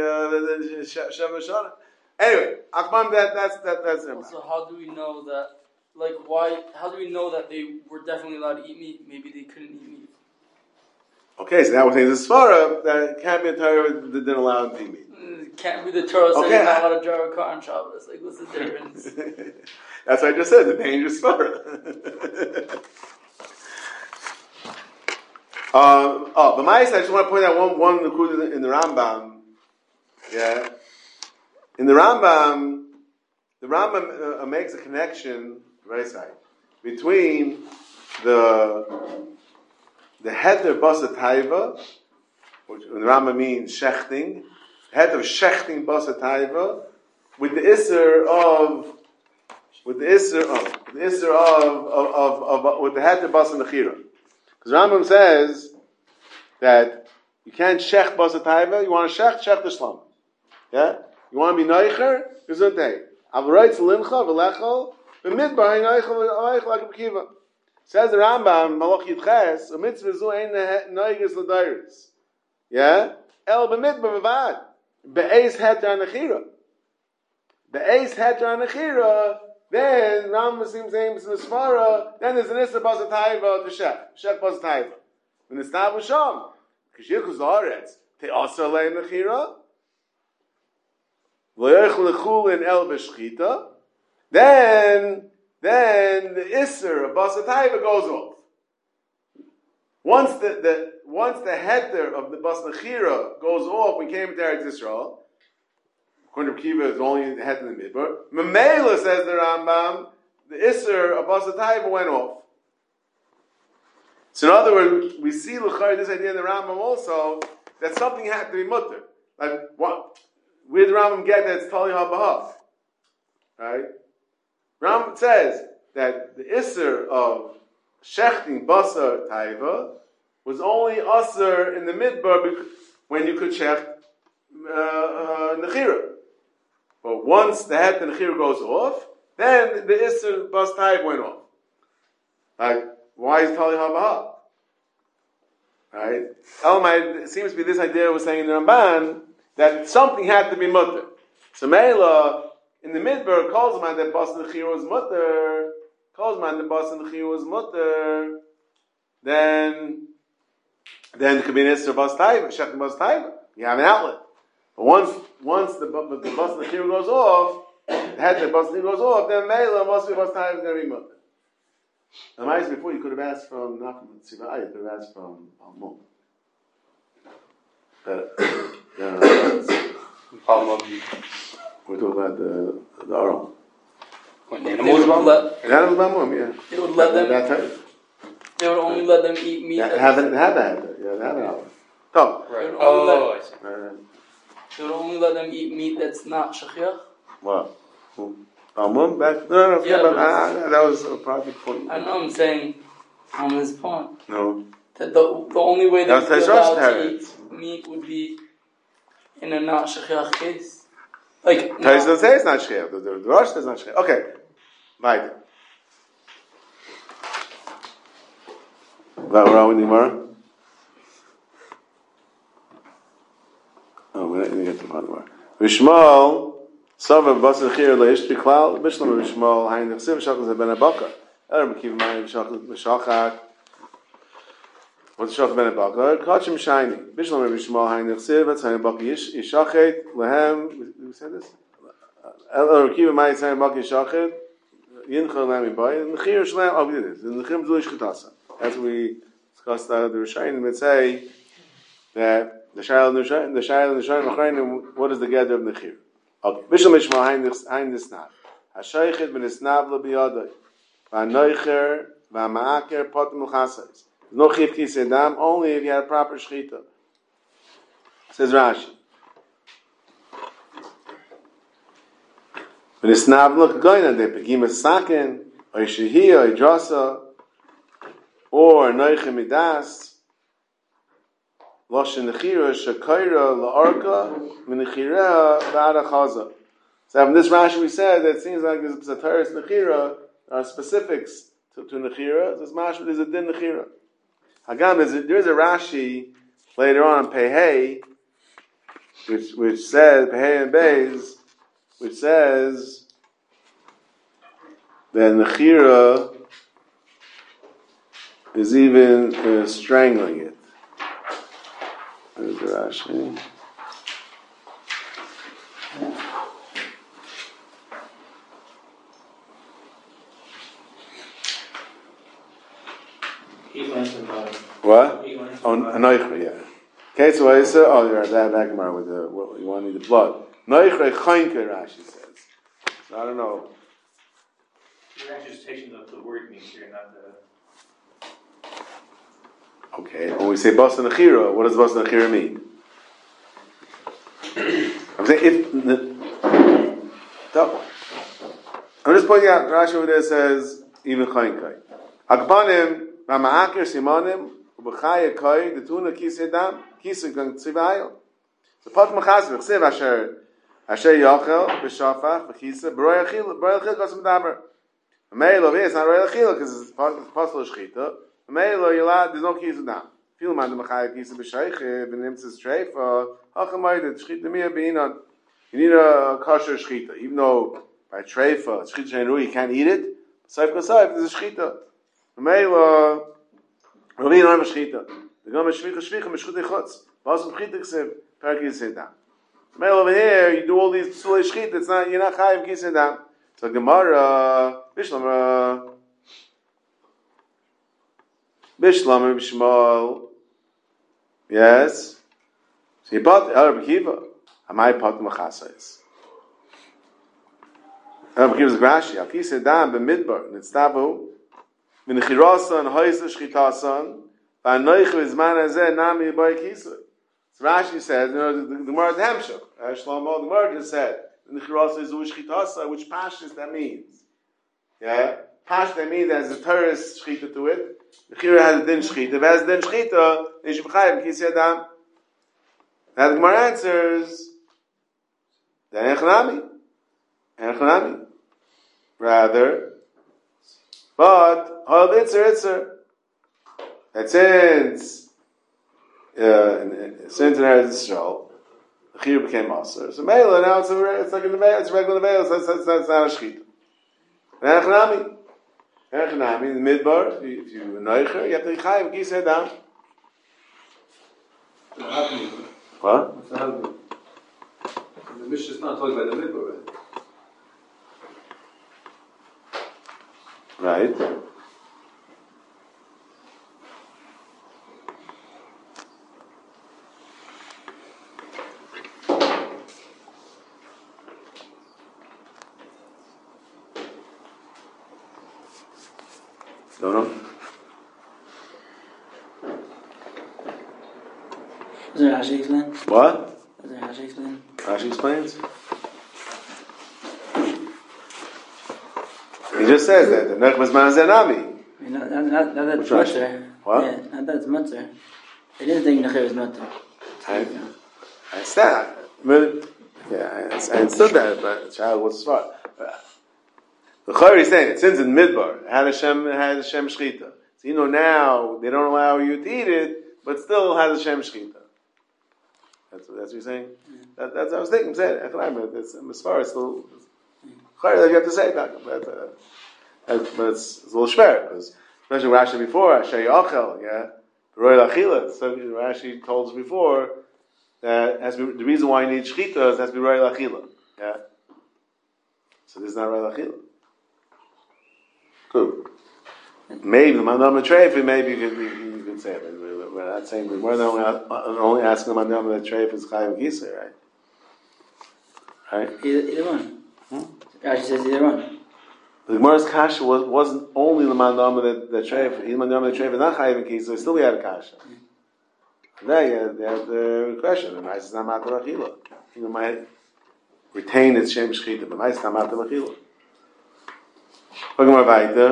Speaker 1: Anyway, Akbam, that's him.
Speaker 3: So how do we know that? Like, why? How do we know that they were definitely allowed to eat meat? Maybe they couldn't eat meat.
Speaker 1: Okay, so now we're saying the Svara that it can't be a Torah that didn't allow it to eat meat.
Speaker 3: It can't be the Torah saying you're not allowed to jar a car on Shabbos. Like, what's the difference?
Speaker 1: That's what I just said, the dangerous Svara. But I just want to point out one included in the Rambam. Yeah. In the Rambam makes a connection, right side, between the heter basa taiva, which in the Rambam means shechting, heter shechting basa taiva, with the isser of with the heter basa nechira. Because Rambam says that you can't shech basa taiva, you want to shech the shlam. Yeah? You want to be noicher, gesundheit. Avaroitz lincha v'lechol b'midbar noicher v'leichel like Kiva. Says the Rambam, Malach Yitches, a mitzvah zu ein noiges l'dairis. Yeah? El b'midbar v'vad. Be'ez heter anachira. Be'ez heter anachira, then Rambam seems saying it's Mismara, then there's an Issa basa taiva to shech basa taiva. When it's not V'sham, k'shirchus haaretz, te asa le'en nachira, lo'yech l'chulin el b'shchita, then the Isser of basa taiva goes off. Once the heter of the bas nechira goes off, we came to Eretz Yisrael. According to Kiva, it's only the heter in the midbar. Memela, says the Rambam, the Isser of basa taiva went off. So in other words, we see l'chayr this idea in the Rambam also that something had to be mutter. Like what? Where did the Rambam get that it's tali ha'bahaf? Right? Rambam says that the Isser of shechting basar taiva was only usher in the midbar when you could shech nechira. But once the het nechira goes off, then the Isser bas taiva went off. Like, why is tali ha'bahaf? Right? Elamai, it seems to be this idea was saying in the Ramban that something had to be mutter. So Meila, in the midbar, calls man that bas nechira was mutter. Calls man the bas nechira was mutter. Then it could be an Isser bas taiva, shechting bas taiva. You have an outlet. But once the bas nechira goes off, the head the bas nechira goes off, then Meila must be bas taiva is going to be mutter. Now, before you could have asked from Nachman Tzivai, you could have asked from Almon. But
Speaker 6: Problem of
Speaker 1: We're talking about the oral.
Speaker 6: when
Speaker 3: They
Speaker 6: animals
Speaker 3: would
Speaker 6: are
Speaker 3: let,
Speaker 1: The animals bamum, yeah.
Speaker 3: they would let them,
Speaker 1: That type.
Speaker 3: they would only let them eat meat.
Speaker 1: Have
Speaker 3: that's-
Speaker 1: it, have that. Yeah, have it. So,
Speaker 3: They
Speaker 6: Right.
Speaker 3: would only
Speaker 6: Oh, I see.
Speaker 3: they would only let them eat meat that's not shachiach.
Speaker 1: what? Bamum back? No,
Speaker 3: Yeah,
Speaker 1: but
Speaker 3: but
Speaker 1: that was a project for you.
Speaker 3: I know I'm saying on this point
Speaker 1: No.
Speaker 3: that the only way they
Speaker 1: That's
Speaker 3: would be
Speaker 1: Tais
Speaker 3: allowed
Speaker 1: Rosh
Speaker 3: to eat meat would be in a not shachiach case. Like
Speaker 1: Tais
Speaker 3: no,
Speaker 1: doesn't say it's not shchiach. The Rosh says not shchiach. Okay. Weiter. We're on with the Gemara. Oh, we're not going to get to the Gemara. Vishmal, Sava Basar Chir Leish Biklal, Bishlam Vishmal, Hain Nechsiv, Shachas Ben Abakar. Elam Kiv Mayim, Shachak. What's Shachak Ben Abakar? Kachim Shiny. Bishlam Vishmal, Hain Nechsiv, Hain Abakar Yishachet, Lehem, who said this? Elam Kiv Mayim, Hain Abakar Yishachet, Yincha Lami Bay, and the Chir Shlem, oh, we did this. And the Chim Zulish Chetasa. As we discussed the Rishonim would say that the Shail and the Rishonim, what is the gather of Nechir? Okay. Bishlam Ishmael Hain Nisnav. Hashaychit ben Nisnav lo biyadai. V'anoicher v'ama'aker potem l'chasais. No chiv kisedam, only if you had a proper shchita. Says Rashi. Ben Nisnav lo k'goyna de pegima saken, or shehiyah, or drasa, or noiche midas, Loshen Nechira, Shakaira, La'arka, Menechira, V'ada Chaza. So in this Rashi we said that it seems like there's a Taurus Nechira, there are specifics to Nechira, there's a Din Nechira. Hagam, there is a Rashi later on in Pehei, which says, Pehei and Beis, which says that Nechira is even strangling it. There's the Rashi. What? Oh, Noichre, yeah. Okay, so I said, oh, you're that Agmar with the, what, you want to need the blood. Noichre Chainke, Rashi says. So I don't know.
Speaker 5: You're actually just taking the word means here, not the.
Speaker 1: Okay, when we say Basa Nechira, what does Basa Nechira mean? I'm saying if I'm just pointing out, Rashi over there says even Chainkai. Akbanim, Mama'akir Simonim, Ubachaya Koi, the Tuna Kisedam, Kisegang Tzivayo. So Pat Machas, Vechsev Asher Yochel, Beshafach, Vechisa, Baroy Achil, Kosem Damer. Meil over here, it's not Roy Achil, because it's Pasal Shchita. Meil, there's no Kisedam. Feel man the Machaya Kisa B'Sheiche, B'Nimtzis Treif, Hachamayde, Shchita Mia B'inan. You need a kosher Shchita, even though by Treifa, Shchita Shein you can't eat it. Saif Kosayif, there's a Shchita. Meil, Ravina Arma Shchita. The Gama Shvicha, Meshchut Echotz. Basum Shchita Ksev, Perki Yisedam. Meil over here, you do all these Psulei Shchita, it's not, you're not Chayiv Kisedam. So Gemara, Bishlam, Bishmal. Yes. So you bought Arab Kiva. Amai pot machasais. Arab Kiva's Rashi. Al Kisedam b'midbar nitztavu v'nechirasan hoysa shchitasan v'anoich v'zman hazeh nami b'ay kisa. So Rashi says, the Gemara is Hemshach. Shlomo, the Gemara just said v'nechirasan is u'shchitasa, which pashtus that means. Yeah, pashtus that means there's a terrorist shchita to it. The Chira has a din shchita. If it has a din shchita, then you should be chayav kisedam. Now the Gemara answers, then Echanami. Rather, but Hal Itzer. That since in Eretz Yisrael, the Chir became Maser. So Mela now it's like in the veil, it's regular veil, so that's not a shchita. Then Echanami, in the midbar, if you noicher, you have to chayav kisedam. What?
Speaker 7: What's the husband? The Mishnah is not talking about the midbar, right?
Speaker 1: Right. Don't know.
Speaker 3: Does there Rashi explain?
Speaker 1: What?
Speaker 3: Does there Rashi explain?
Speaker 1: Rashi explains. He just says that the nechmas manzenami.
Speaker 3: I mean, not that it's
Speaker 1: Which Rashi?
Speaker 3: mutter.
Speaker 1: What?
Speaker 3: Yeah, not that it's mutter. They didn't think Nechir was mutter.
Speaker 1: I understand. Yeah, I understood that, but child, what's smart? The Chayr is saying it since in Midbar had Hashem shchita. So now they don't allow you to eat it, but still has Hashem shchita. That's what you're saying. That's what I was thinking. Saying as far as still Chayr that you have to say that, but it's a little schwer because especially Rashi before Asher Yachel, yeah, Roy Lachila. So Rashi told us before that has to be, the reason why you need shchita is has to be Roy Lachila, yeah. So this is not Roy Lachila. Good. Maybe the mandam treif. Maybe you could say it. We're not saying we're only asking the mandam treif is chayav gisa, right? Right.
Speaker 3: Either one. Rashi says either one.
Speaker 1: The Gemara's kasha wasn't only the mandam that treif. Even mandam treif is not chayav gisa. Still, we had a kasha. And there you had the question. The mice is not matar achila. You might retain its shem shchita, but mice is not matar achila. Gucken wir weiter.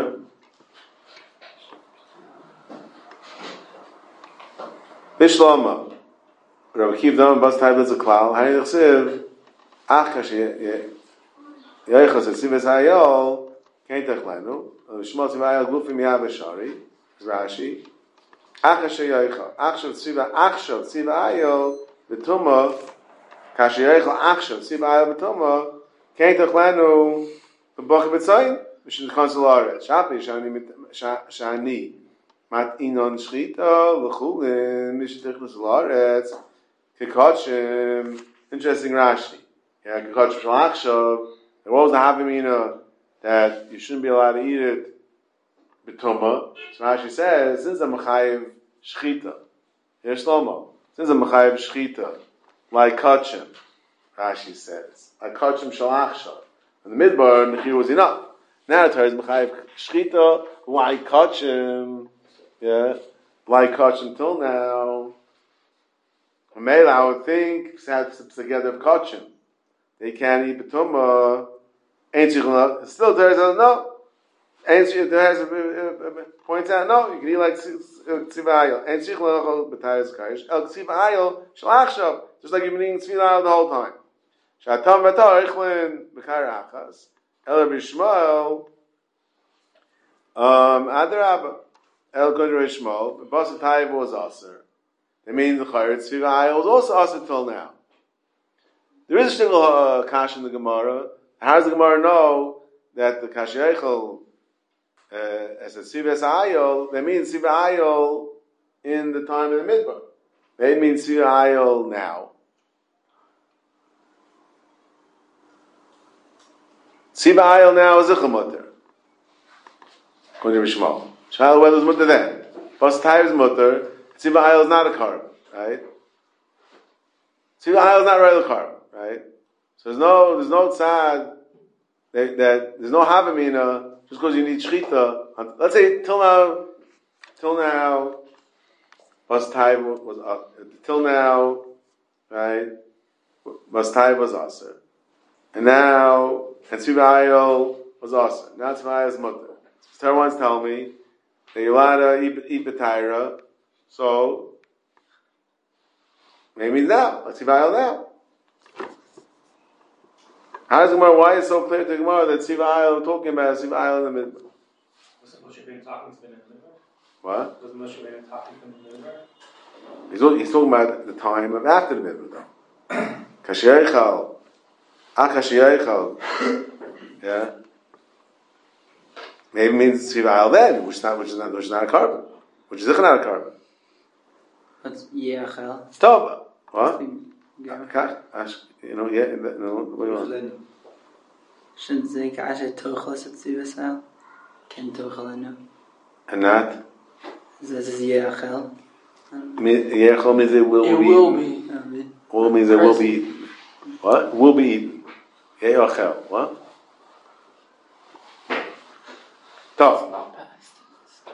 Speaker 1: Bishlama. Rabbi Kiv Dam Bas Taiblet Zaklal. Hani Nechsiv. Achas Yeichas Tzivas Hayol. Keintach Lenu. Shmol Tziva Hayol Glufim Yav Shari. Rashi. Achas Yeichas. Achshav Tziva Hayol. Betuma. Kash Yeichas Achshav Tziva Hayol Betuma. Keintach Lenu. B'Bach B'Tzayin. Mishin Chansel Aretz. Shapi Shani Mat Inon Shchita L'Chulin Mishin Chansel Aretz Kekachim. Interesting Rashi. Yeah, Kekachim Shalachshav. And what was the Havamina that you shouldn't be allowed to eat it b'tumah? So Rashi says since I'm Mechayev Shchita. Here's Shlomo. Since I'm Mechayev Shchita, like Kachim, Rashi says, like Kachim Shalachshav. In the Midbar, Nechir was enough. Now it is Mechayev Shchita, like Kachim, yeah, like Kachim till now. Mela, I would think, it's together of Kachim. They can't eat B'tumah. Still, there is no. Points out, no, you can eat like Tzivayel. Just like you've been eating Tzivayel the whole time. Shatam Vatar Ichlin B'Kar Achas. El Bishmael, Adarabba, El Goder Ishmael, Basat Taiv was Aser. That means the Chayr Tzivayel was also Aser till now. There is a single kash in the Gemara. How does the Gemara know that the Kash Yechel as a Tzivas Ayol, they mean Tziva Ayol in the time of the Midbar. They mean Tziva Ayol now. Tziva Ayol now is a Mutter. According to Rishmal. Child whether it's Mutter then. Bas Taiv is Mutter. Tziva Ayol is not a carb, right? Tziva Ayol is not really a carb, right? So there's no tzad that there's no havamina just because you need shchita. Let's say till now, Bas Taiv was till now, right? Bas Taiv was aser, and now Tziva Ayol was aser. Now Tziva Ayol is mutter. Torah ones tell me that you're allowed to eat b'taira, so maybe now Tziva Ayol now. How is Gemara? Why is it so clear to Gemara that Tziva Ayol talking about Tziva Ayol in the middle?
Speaker 5: Wasn't Moshe Rabbeinu talking to the middle?
Speaker 1: What?
Speaker 5: Wasn't Moshe Rabbeinu talking to the middle?
Speaker 1: He's talking about the time of after the middle, though. Kashiyachal, Kashiyachal, yeah. Maybe it means Tziva Ayol then, which is not a carbon, which is not a carbon.
Speaker 3: What's Yechel?
Speaker 1: It's Tova. What?
Speaker 3: Yeah.
Speaker 1: What do you want?
Speaker 3: Shouldn't say Kasha Tochel Tzivasal? Can Tochel enough?
Speaker 1: And that?
Speaker 3: This is Yechel.
Speaker 1: Yechel means it will be. Will means it will be eaten. What? Will be eaten. Yechel. What? Tough.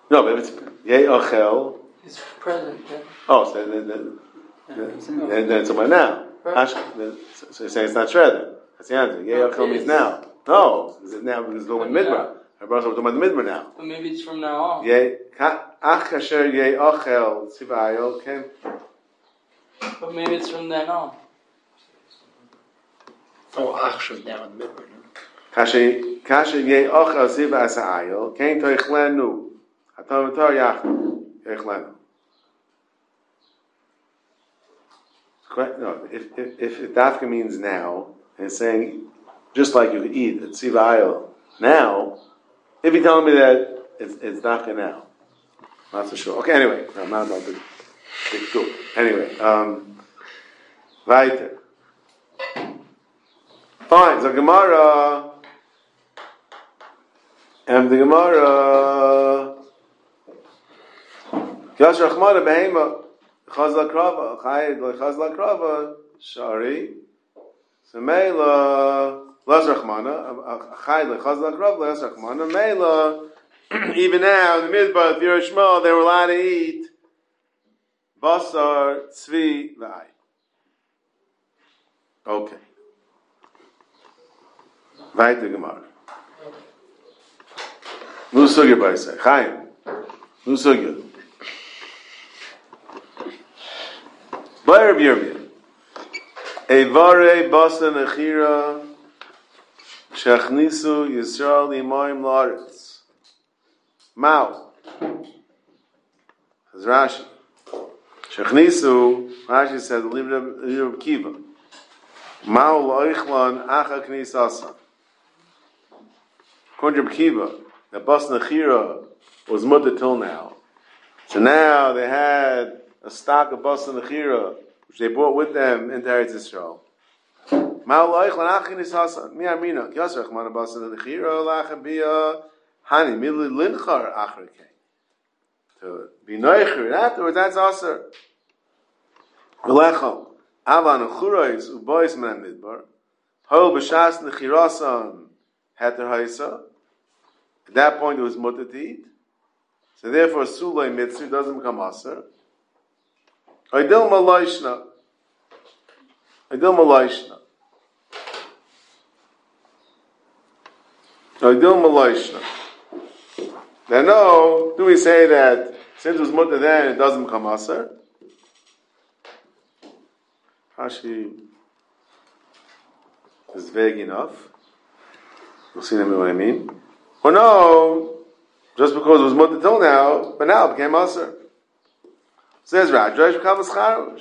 Speaker 1: No, but if it's Yei Ochel.
Speaker 3: It's present. Yeah.
Speaker 1: Oh, so then it's about now. So you're saying it's not shredded. That's the answer. Yei Ochel means now. No, is it now because it's going midbar? Our brother was talking about the midbar now.
Speaker 3: But maybe it's from now on.
Speaker 1: Yei Ach Kasher Yei Ochel Tzivayil Ken.
Speaker 3: But maybe it's from then on.
Speaker 2: Oh, Achshav now in the midbar.
Speaker 1: Kasher Yei Ochel Tzivayil Ken Toichlenu. Hatam V'tar Yachnu Toichlenu. No, if dafka means now, and it's saying just like you could eat at Tzivayil now, if you're telling me that it's dafka now, not so sure. Okay, anyway, no, not big deal. Anyway, weiter. Fine. So Gemara, and the Gemara, Yash Rachmana Behema. Chazla krava, chayid chazla krava, shari. So meila las rachmana, chayid chazla krava, las rachmana. Meila, even now in the midbar, if you're a shmuel, they were allowed to eat basar, tzvi, v'ay. Okay. Weiter Gemara. Nu sugya by say, Chaim. Nu sugya. Blair of Yirmiyah. Evare basa nechira shachnisu Yisrael imayim la'aretz. Mao. Says Rashi. Shachnisu, Rashi says, leave of Kiva. Mao la'oichlan acha knisasa. According to Kiva, the basa nechira was mutter till now. So now they had a stock of basa nechira, which they brought with them into Eretz Yisrael. Ma'aloich lanachnis hasan mi amina kyasach man basa nechira lachabia hani mili linchar achrike. To be noicher and afterwards that's aser. V'lechom avan uchurois ubois man midbar hol b'shas nechirasan heter haisa. At that point it was mutter to eat. So therefore sulay mitzvah doesn't become aser. Aydil Malaishna. Aydil Malaishna. Aydil Malaishna. Now, no, do we say that since it was mutter then, it doesn't become aser? Rashi is vague enough. We'll see what I mean. Or no, just because it was mutter till now, but now it became aser. Says Rashi, Rashi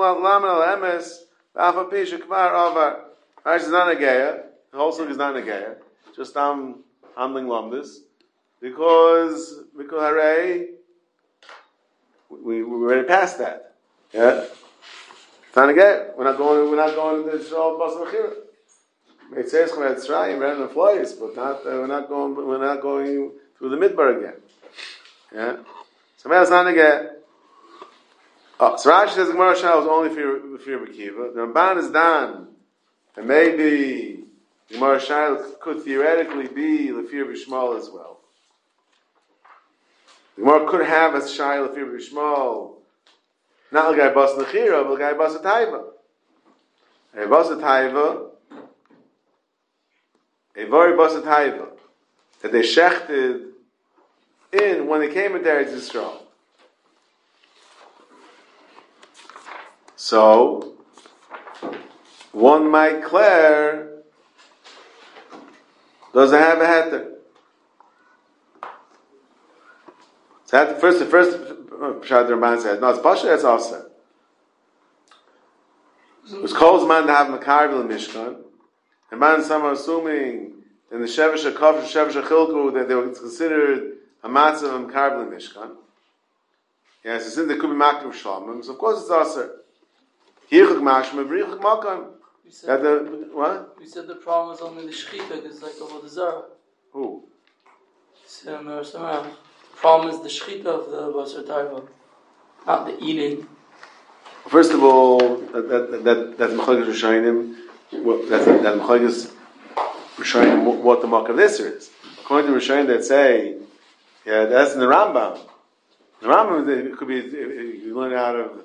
Speaker 1: is not a geya. The whole sukkah is not a geya. Just I'm handling lumdus because hooray, we already passed that. Yeah, it's not a geya. We're not going to the Yisrael basa nechira. It says it's right, we're in the flies, but we're not going through the midbar again. Yeah, so it's not a geya. Oh, so Rashi says Gemara Shah was only for Kiva. The Ramban is done, and maybe Gemara Shah could theoretically be Lefir B'Shmal as well. The Gemara could have a Shai Lefir B'Shmal, not the guy Bas Nechira, but the guy Bas Taiva. A Bas Taiva, a very Bas Taiva, that they shechted in when they came into Eretz Yisrael. So, one might declare, does it have a heter? So the first Pshat Ramban said, no, it's Pasha, it's Asa. It was called man to have Makarvil in Mishkan. And man, some are assuming in the Shevish HaKaf, Shevish HaChilku, that they were considered a matzah of Makarvil in Mishkan. Yes, so since they could be Makar Shalom, so of course it's Asa. You said
Speaker 3: what? You said the problem was only the shechita because it's like over the zara.
Speaker 1: Who?
Speaker 3: The problem is the shechita of the basar taiva, not the eating.
Speaker 1: First of all, that's Mechagis Rishonim. That Mechagis Rishonim what the mark of this is. According to Rishonim that say Yeah, that's in the Rambam. The Rambam, it could be, you learn out of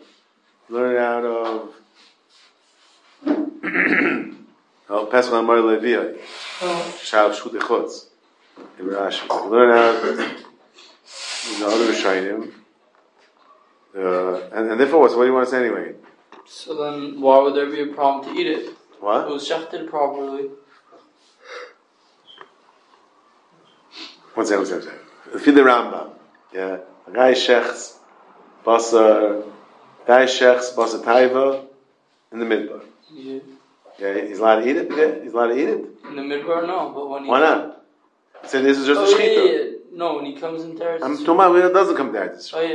Speaker 1: Pesach Amar Levi, Shav Shchut Echutz, in Rashi. You learn out of the other Rishayim, and therefore, what do you want to say anyway?
Speaker 3: So then, why would there be a problem to eat it?
Speaker 1: What?
Speaker 3: It was shechted properly.
Speaker 1: One second. If the Rambam, yeah, a guy shechs basar taiva in the midbar.
Speaker 3: Yeah.
Speaker 1: Yeah, he's allowed to eat it. He's allowed to eat it.
Speaker 3: In the midbar, no, but when he...
Speaker 1: Why not? He said this is just a shechita.
Speaker 3: Yeah. No, when he comes in there...
Speaker 1: I'm talking about when it doesn't come there.
Speaker 3: Oh, yeah.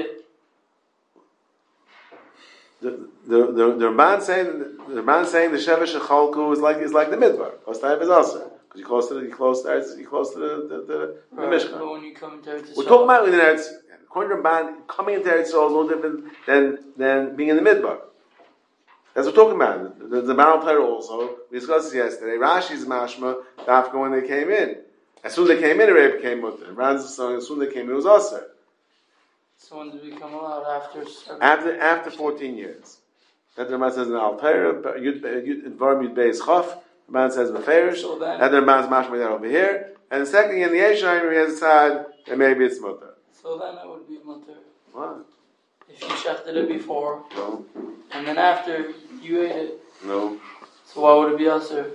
Speaker 1: The Ramban saying the shevesh shechalku is like the midbar. Kos taiva is also because you close to the Mishkan.
Speaker 3: But when you come in there...
Speaker 1: We're talking about in the Eretz. According to Ramban, coming into Eretz Yisrael is no different than being in the midbar. That's what we're talking about. The Baral Torah also, we discussed this yesterday. Rashi's mashma, after when they came in. As soon as they came in, it became mutter. Ramban's saying as soon as they came in, it was aser.
Speaker 3: So when did we come out?
Speaker 1: After 14 years. That the Ramban says in Al Torah, Dvarim Yud Beis Chaf, the Ramban says Beferish, that the Ramban's mashma there over here. And the second in the Yeshayim, he has decided that maybe it's mutter.
Speaker 3: So then it would be mutter.
Speaker 1: What?
Speaker 3: If you shechted it before,
Speaker 1: No.
Speaker 3: and then after you ate it.
Speaker 1: No.
Speaker 3: So why would it be aser?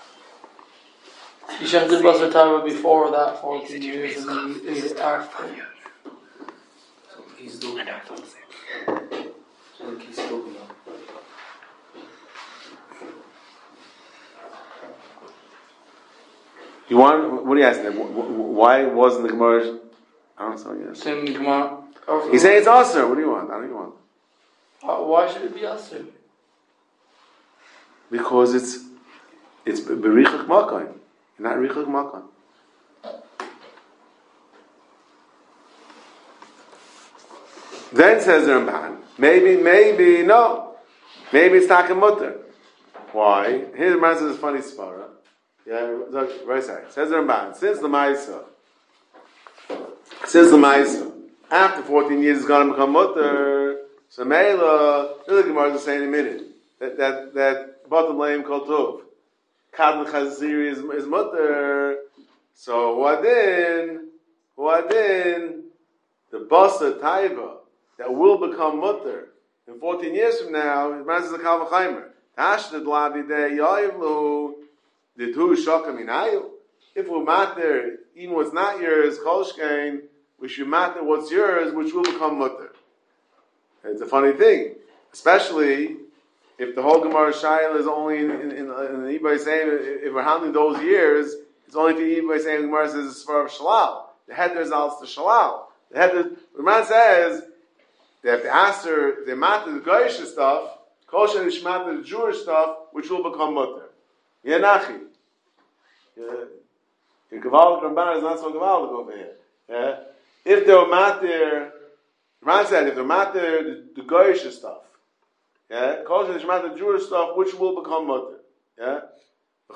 Speaker 3: You shechted basar taiva before that 14 years, and then you ate it after.
Speaker 4: He's doing that.
Speaker 1: You want? What are you asking? Why wasn't the Gemara? I don't know.
Speaker 3: Same Gemara.
Speaker 1: He's saying it's aser. What do you want? I don't even want.
Speaker 3: Why should it be aser?
Speaker 1: Because it's berichak makan, not richak makan. Then says the Ramban, maybe no, maybe it's takamutter. Why? Here the Ramban says a funny svara. Yeah, very sorry. Says the Ramban, since the Maisa, after 14 years it's going to become mutter. So Meila, the Gemara is saying in a minute that bottom lane called Tov, Kadl Chaziri is mutter. So Huadin, the Basa Taiva that will become mutter in 14 years from now, it matters the Kal V'chaimer. Tashded Lavi De Yoivlu, the Tu Shokam Inayu. If we matter, even what's not yours, Kolshkein, we should matter what's yours, which will become mutter. It's a funny thing, especially if the whole Gemara Shaila is only in the Ibay saying, if we're handling those years, it's only for Ibay saying the Gemara says it's for Shalal. The head results to Shalal. The man says that if they matter the Goyish stuff, Kosher is matter the Jewish stuff, which will become mutter. Yenachi. Your Gavaldik Ramban is not so Gavaldik over here. Yeah? If they're matter, the man said, if they're matter the Goyish stuff, yeah, Kosher is matter the Jewish stuff, which will become mutter. Yeah? The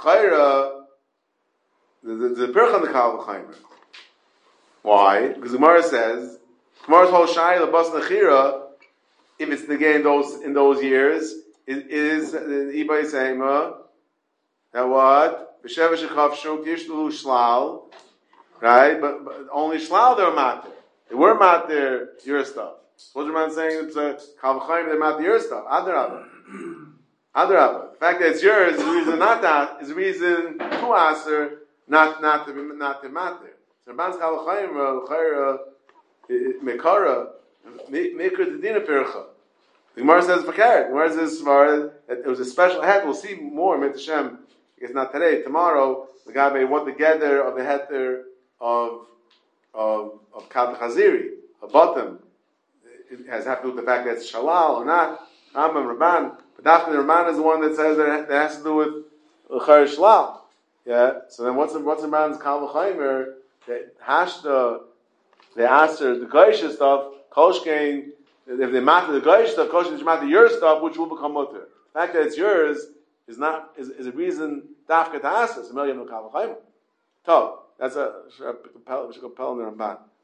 Speaker 1: Pirchan the Kal V'chaimer. Why? Because the Gemara says, Gemara's whole Shayla Bas Nechira, if it's the game in those years, is the Ibay Seima, that what? B'Shevesh Shechav Shuk Yishlu Shlal, right? But only Shlal they're matter. They were matter your stuff. So what's the man saying? It's a Kal V'chaimer, they're matter your stuff. Adarabah. The fact that it's yours is the reason not that, is the reason to answer, not to matter. So Rabban's Kal V'chaimer, Mekara, Maker the Dina Pircha. The Gemara says Fakar. The Gemara says that it was a special head. We'll see more in Hashem. It's not today. Tomorrow, the guy may want the gather of the heter of Kad Chaziri, a bottom. It has to do with the fact that it's Shalal or not. Rambam, Rabban. But after the Rabban is the one that says that has to do with L'char Shalal. Yeah. So then what's the Rabban's Kal V'chaimer? That Hashda, they answer the Goyish stuff, Kolshkein, if they matter the Goyish stuff, Kolshkein matter your stuff, which will become mutter. The fact that it's yours is a reason Dafka to ask us. A million of Kal V'chaimer. So that's we should compel in the Ramban.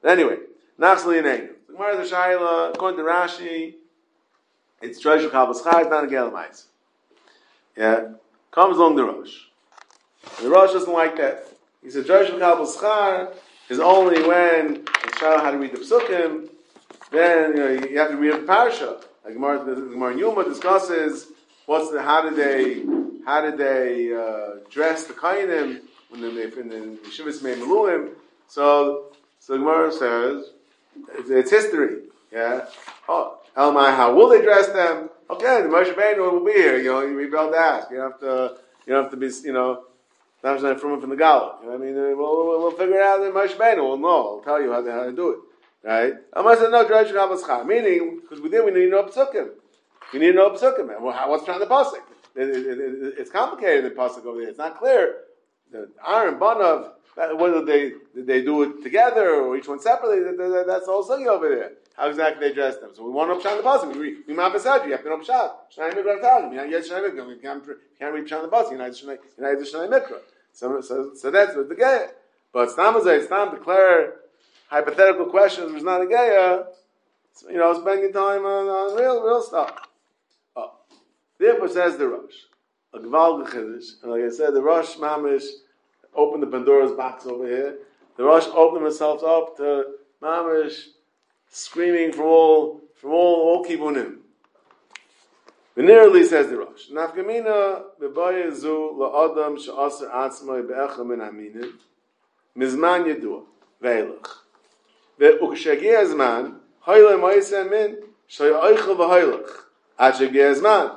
Speaker 1: But anyway, Nachsli and Egel. The Gemara the Shaila, according to Rashi, it's Treasure Kabbalah Schar, it's not a Gelamais. Yeah, comes along the Rosh. The Rosh doesn't like that. He said Treasure Kabbalah Schar is only when the Shaila how to read the Psukim. Then you have to read the Parsha. Like Gemara Yuma discusses how did they dress the Kainim when they in the Shivas Mei Meluim. So Gemara says it's history. Yeah. Oh, Elmai, how will they dress them? Okay, the Moshe Rabbeinu will be here. You be able to ask. You don't have to be. Not from the Gala. You know what I mean? We'll figure it out. The Moshe Rabbeinu will know. I'll tell you how to do it. Right? Elmai said no. Dresh Kabbalah Schar. Meaning, because we need to know Psukim. We need to know Psukim. What's trying to pasuk? It's complicated. The pasuk over there. It's not clear. The Aaron Banav. Whether did they do it together or each one separately? That's the whole sugi over there. How exactly they dress them? So we want to know Pshat the pasuk. We might beside you have to know Pshat. Shnai Mikra Tagim. You can't read Pshat the pasuk. You know the Shnai Mikra. So that's what the Geya. But it's time to declare hypothetical questions. There's not a Geya. Spend your time on real stuff. Therefore says the Rosh, a Gval Gechiddush, and like I said, the Rosh Mamish opened the Pandora's box over here. The Rosh opened themselves up to Mamish screaming from all Kivunim. Venerally says the Rosh, Nafkamina bebayezu la'adam she'aser atzmai be'echa min haminim mizman yedua ve'elach ve'ukshagi azman hayle ma'isem min shay'aychel v'haylach achagi azman.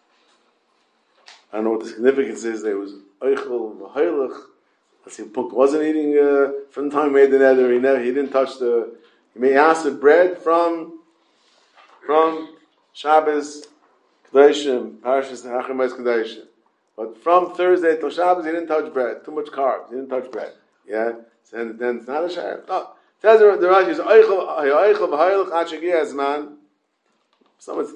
Speaker 1: I don't know what the significance is. There was Eichel v'Haylach. He wasn't eating from the time he made the nether. He didn't touch he made acid bread from Shabbos Kedashim, Parashas Achimais Kedashim. But from Thursday till Shabbos, he didn't touch bread. Too much carbs. He didn't touch bread. Yeah? And then it's not a shayr. No. Says the Rashi is Eichel v'Haylach Achagi Azman. Someone's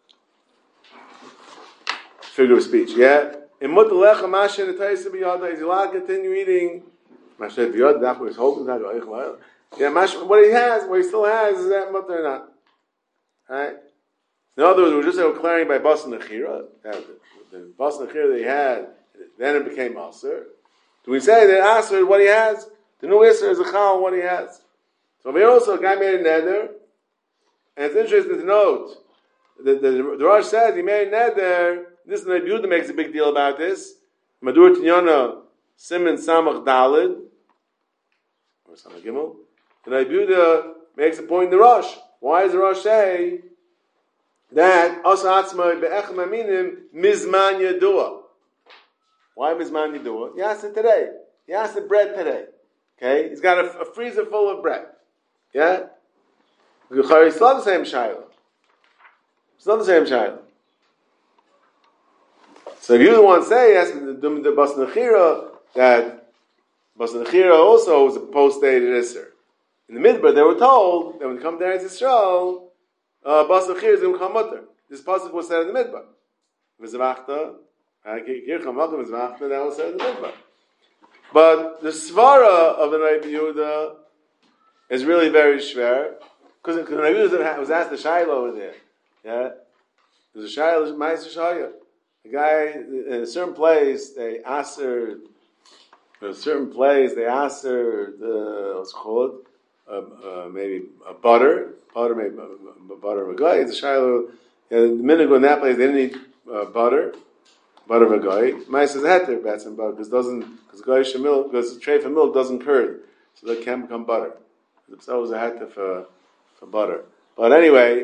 Speaker 1: figure of speech, yeah? In Mutalecha Mashin the Taisa Biyada, is he allowed to continue eating Mashin Biyada, that's what he's holding, yeah, what he still has, is that mutter or not? Right? In other words, we're just declaring by Bas Nechira, the Bas Nechira that he had, then it became Aser. Do we say that Aser is what he has? The new Aser is a Chal, what he has. So we also, a guy made a nether, and it's interesting to note, the Rosh says he made a nether. This Rabbi Yehuda makes a big deal about this. Madur Tinyana Siman Samach Dalid or Samach Gimel. And Rabbi Yehuda makes a point in the Rosh. Why does the Rosh say that Asa Atzmai Be'echem Aminim Mizman Yadua? Why Mizman Yadua? He asked it today. He asked the bread today. Okay, he's got a freezer full of bread. Yeah, it's not the same Shiloh. It's not the same Shiloh. So if you the one say, yes, the Bas Nechira, that Bas Nechira also was a post-dated Isser. In the Midbar, they were told that when they come down to Yisrael, Bas Nechira is going to come mutter. This pasuk was said in the Midbar. V'zavachta, that was said in the Midbar. But the Svara of the Rabbi Yehuda is really very schwer, because Rabbi Yehuda was asked the Shiloh over there. Yeah? There's a Shiloh, Ma'aser Shaya. The guy, in a certain place, they asked what's called, maybe a butter maybe a butter of a guy. It's a Shiloh. The minute in that place, they didn't eat butter of a guy. Mice is heter, bats and butter, because milk, because the tray for milk doesn't curd, so that can't become butter. So it was a heter for butter. But anyway,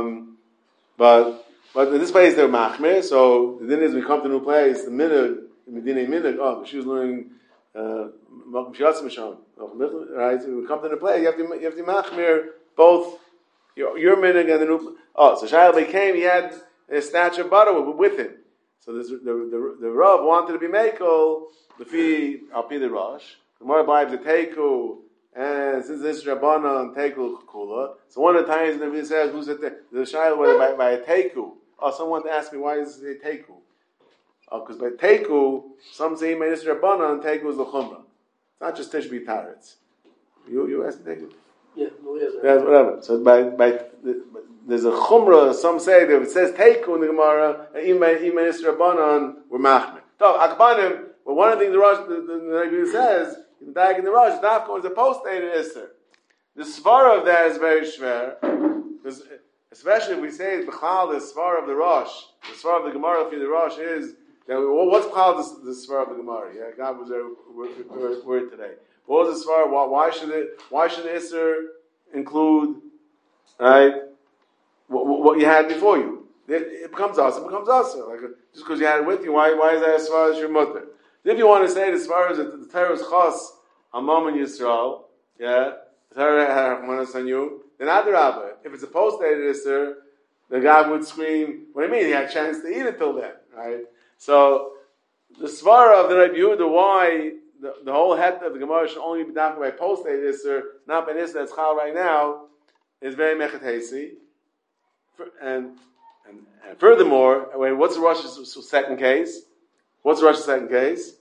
Speaker 1: but in this place they're machmir, so the thing is we come to a new place, the minhag, Medina minhag, she was learning right? So we come to a new place, you have to machmir both your minhag and the new. So Shiloh came, he had a snatch of butter with him. So the Rav wanted to be mekel, I'll be the Rosh. The more Bible the Teiku, and since this is Rabbana and Teiku Kula, so one of the times the Rebbe says, who's it? The Shiloh by a Teiku. Someone asked me, why is it Teiku? Because by Teiku, some say this Rabbana and Teiku is the Chumrah. It's not just Tishbi Taretz. You asked me Teiku?
Speaker 2: Yeah,
Speaker 1: That's whatever. So there's a chumrah. Some say that if it says teiku in the Gemara, even Isra Banan, we're machmir. So akbanim. But one of the things the Rebbe says in the Dag in the Rosh, Dafka is a post-dated Isser. The svara of that is very schwer, especially if we say b'chal the svara of the Rosh, the svara of the Gemara for the Rosh is that what's b'chal the svara of the Gemara? Yeah, God was there word today. What was the svara? Why should the Isser include right what you had before you? It becomes us. It becomes us. Like just because you had it with you, why is that as far as your mother? If you want to say as far as the Torah is chas amam and Yisrael, yeah, the Torah had rachmanas on you, then adrabah. If it's a post-dated Isser, the guy would scream, what do you mean? He had a chance to eat it till then, right? So the svara of the Rebbe Yehuda, why the whole head of the Gemara should only be done by post-dated Isser, not by Isser that's chal right now, is very mechatesi. And furthermore, what's the Rosh's second case? What's the Rosh's second case?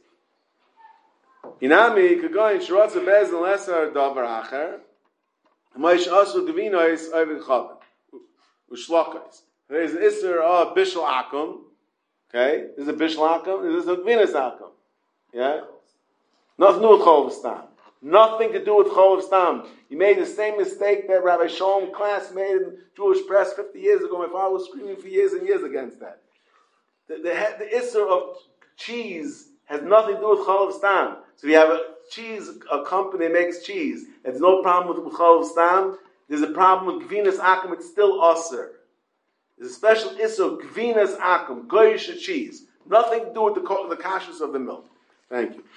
Speaker 1: Inami kagoyin shirotza bez lesser davar acher. Maish asu gevinois over chaven ushlokos. There's an iser of bishul akum. Okay, this is a bishul akum. This is a gvinas akum. Yeah, nothing to do with chol v'stam. Nothing to do with chol v'stam. You made the same mistake that Rabbi Shalom class made in Jewish press 50 years ago. My father was screaming for years and years against that. The iser of cheese has nothing to do with chol v'stam. So if you have a company that makes cheese, there's no problem with chol v'stam. There's a problem with gvinas akum. It's still aser. There's a special iser of gvinas akum, goyish cheese. Nothing to do with the kashrus of the milk. Thank you.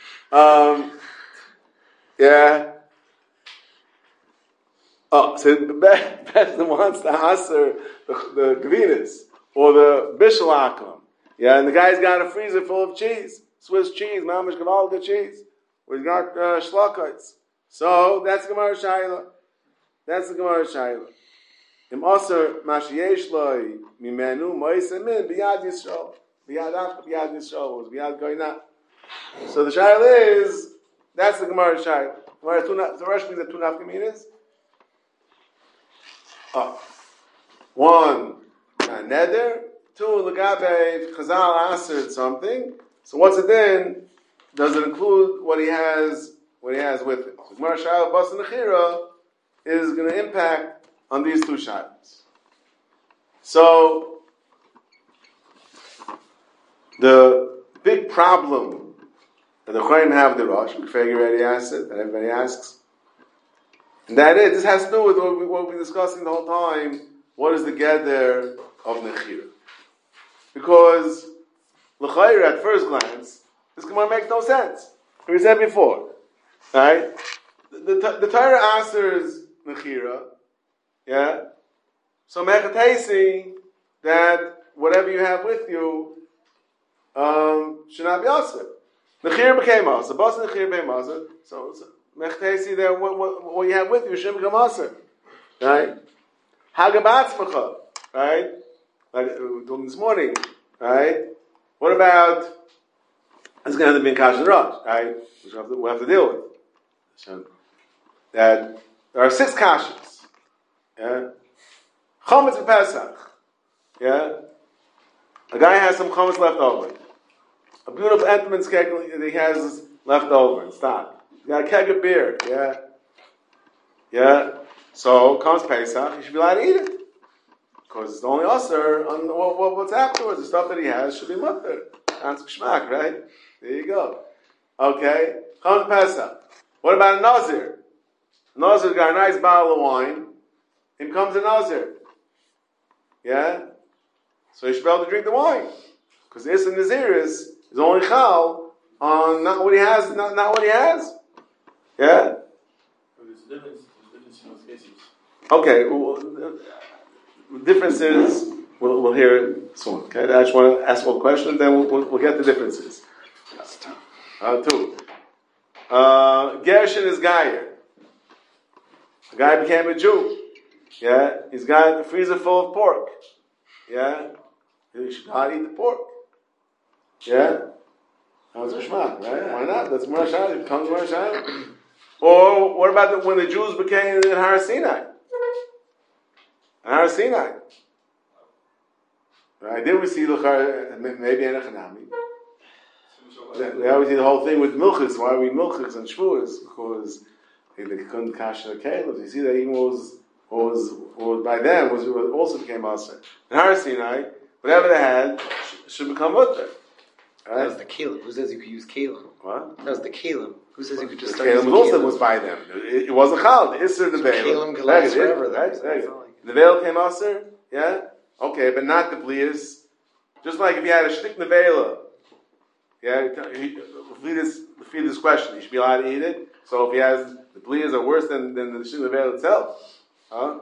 Speaker 1: Yeah. Oh, so the person wants to answer the gvinas or the bishul akum. Yeah, and the guy's got a freezer full of cheese, Swiss cheese, mamish gavalga cheese. We've got shlokites. So that's Gemara Shaila. That's the Gemara Shaila. Im aser mashiyesh loy mimenu moisem min biyad Yisrael. Biyad Yisrael was biyad goyna. So the Shaila is that's the Gemara Shaila. The Rosh means that two nafkaminas. One neder, two legabe chazal answered something. So what's it then? Does it include what he has with him? So Gemara Shaila Bas Nechira is going to impact on these two shaylas. So the big problem that the Chaim have the Rosh, Fegi already asked it, that everybody asks, and that is, this has to do with what we've been discussing the whole time. What is the gather of Nechira? Because l'chayr at first glance, this Gemara makes no sense. We said before, right? The Torah answers Nechira, yeah. So mechatesi that whatever you have with you should not be asur. Nechira became asur. Bas Nechira became asur. So mechatesi that what you have with you shouldn't become asur, right? Hagabatzmacha, right? Like we were talking this morning, right? What about it's going to be in Kash and Rosh, right? Which we have to deal with. So that there are 6 kashas. Yeah, chametz and Pesach. Yeah, a guy has some chametz left over. A beautiful Entenmann's cake that he has left over in stock. He's got a keg of beer. Yeah, yeah. So comes Pesach, he should be allowed to eat it because it's only usher on what's afterwards. The stuff that he has should be mutter. That's geschmack, right? There you go. Okay, comes Pesach. What about a Nazir? Nazir got a nice bottle of wine. In comes a Nazir. Yeah? So he should be able to drink the wine. Because this and Nazir is only chal on not what he has, not what he has. Yeah?
Speaker 5: There's a difference in those cases.
Speaker 1: Okay, well, the difference is, we'll hear it soon. Okay, I just want to ask one question, then we'll get the differences. 2. Gershon is Gayer. The guy became a Jew. Yeah, he's got a freezer full of pork. Yeah, he should not eat the pork. Yeah, how's Geschmack, right? Why not? That's Gemara Shaila. It becomes Gemara Shaila. Or what about when the Jews became in Har Sinai? Har Sinai. Right? Did we see maybe in a Chanami? We always see the whole thing with milchus. Why are we milchus and shvuas? Because they couldn't cash the caleb. You see that even was by them was also became also in Har Sinai. Whatever they had should become mutter. Right?
Speaker 4: That was the Kalim. Who says you could use Kalim?
Speaker 1: What?
Speaker 4: That was the Kalim. Who says you could just
Speaker 1: the
Speaker 4: start
Speaker 1: Kalim
Speaker 4: using
Speaker 1: also
Speaker 4: Kalim?
Speaker 1: was by them. It wasn't chal. The Isser the veil.
Speaker 4: Kalim could last forever.
Speaker 1: The veil came aser. Yeah. Okay, but not the plias. Just like if you had a shtik nevela. Yeah. Feed this question. You should be allowed to eat it. So if he has the plias are worse than the shtik nevela itself. Huh?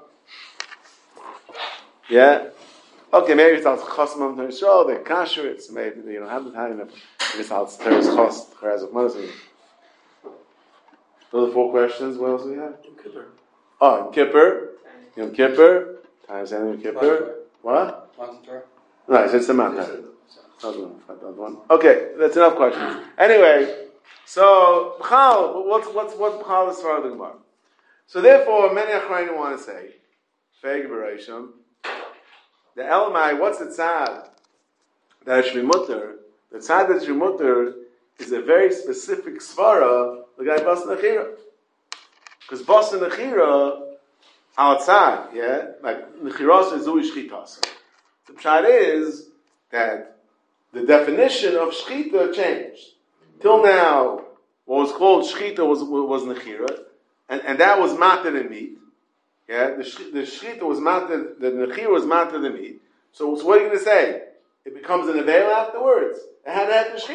Speaker 1: Yeah. Okay, maybe it's out chosmam to Yisrael, they're kasher, it's maybe you don't have the time, maybe it's out teres chost, cheres of money. Those are 4 questions. What else do we have?
Speaker 2: Yom Kippur.
Speaker 1: Oh, Yom Kippur, times Yom Kippur. What? No, it's the Mount. Okay, that's enough questions. Anyway, so B'chal, what's B'chal as far as the Gemara? So therefore, many Achrayim want to say, Feig B'Reishim, the Elamai, what's the tzad that it should be mutter? The tzad that should be mutter is a very specific svara, the guy Bas Nechira. Because Bas Nechira, outside, yeah, like Nechiras is Zui Shchitas. The pshat is that the definition of Shchita changed. Till now, what was called Shchita was Nechira, and that was matter in meat. Yeah, the shchita was matter, the nechir was matter the meat. So what are you going to say? It becomes an avail afterwards. It had to have the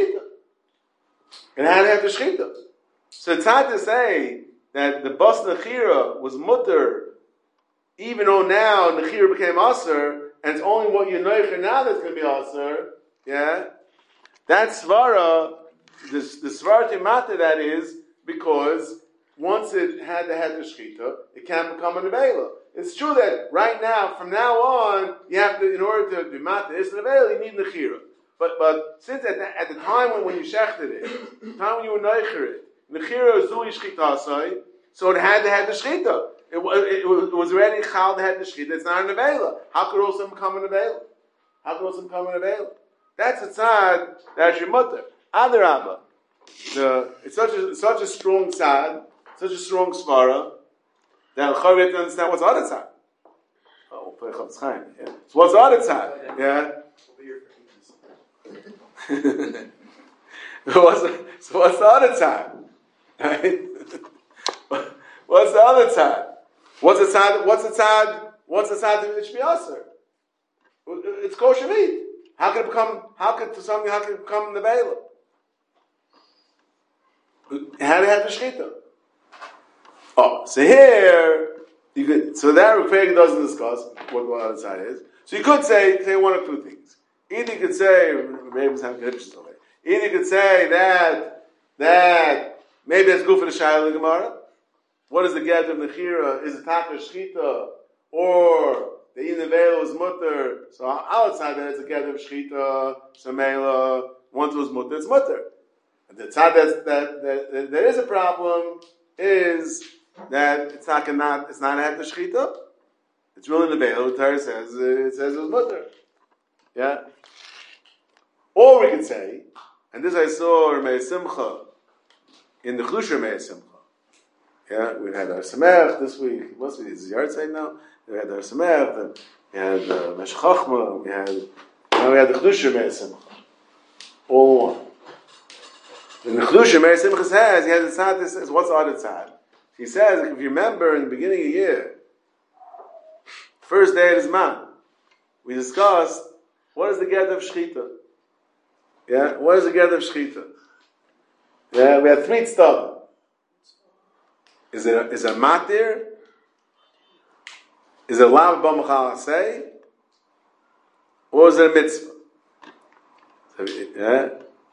Speaker 1: shchita. So it's hard to say that the bas nechira was mutter, even though now nechira became aser, and it's only what you noicher now that's going to be aser. Yeah, that svara, the svara to matter that is because once it had the shchita, it can't become an avela. It's true that right now, from now on, you have to, in order to be mata is an avela, you need nechira. But since at the time when you shechted it, the time when you were neicher it, nechira zui shchitasai, so it had to have the shchita. It was already chal to have the shchita. It's not an avela. How could it also become an avela? That's a tzad that's your mutter. Adarabba, it's such a strong tzad. Such a strong svara that we have to understand what's the other side. Oh, we'll play Chavetz Chaim. Yeah. So what's the other side? Yeah. So what's the other side? Right? What's the other side? What's the side that it should be aser? It's kosher meat. How could it become the Bela? How did it have the shchita? Oh, so here so that Rukvega doesn't discuss what the other side is. So you could say one of 2 things. Either you could say that maybe it's good for the Shayla Gemara. What is the get of Nechira? Is it Taka Shchita? Or the Ina Veil is Mutter? So outside that it's a get of Shchita, Samela, once it was Mutter, it's Mutter. And the side that there is a problem is that it's not a head to shchita. It's really the veil. The Torah says it was mutter. Yeah. Or we could say, and this I saw Ramei Simcha in the Chlusha Ramei Simcha. Yeah, we had our Samech this week. It must be this yard side now. We had our Samech. We had Meshech Chochma. We had the Chlusha Ramei Simcha. All one. And the Chlusha Ramei Simcha says he has a tzad that says what's the other tzad? He says, if you remember in the beginning of the year, first day of Zman, we discussed what is the get of Shchita. Yeah, what is the get of Shchita? Yeah, we had 3 tztadim. Is it matir? Is it lav b'machal asay? Or is it a mitzvah? So, yeah.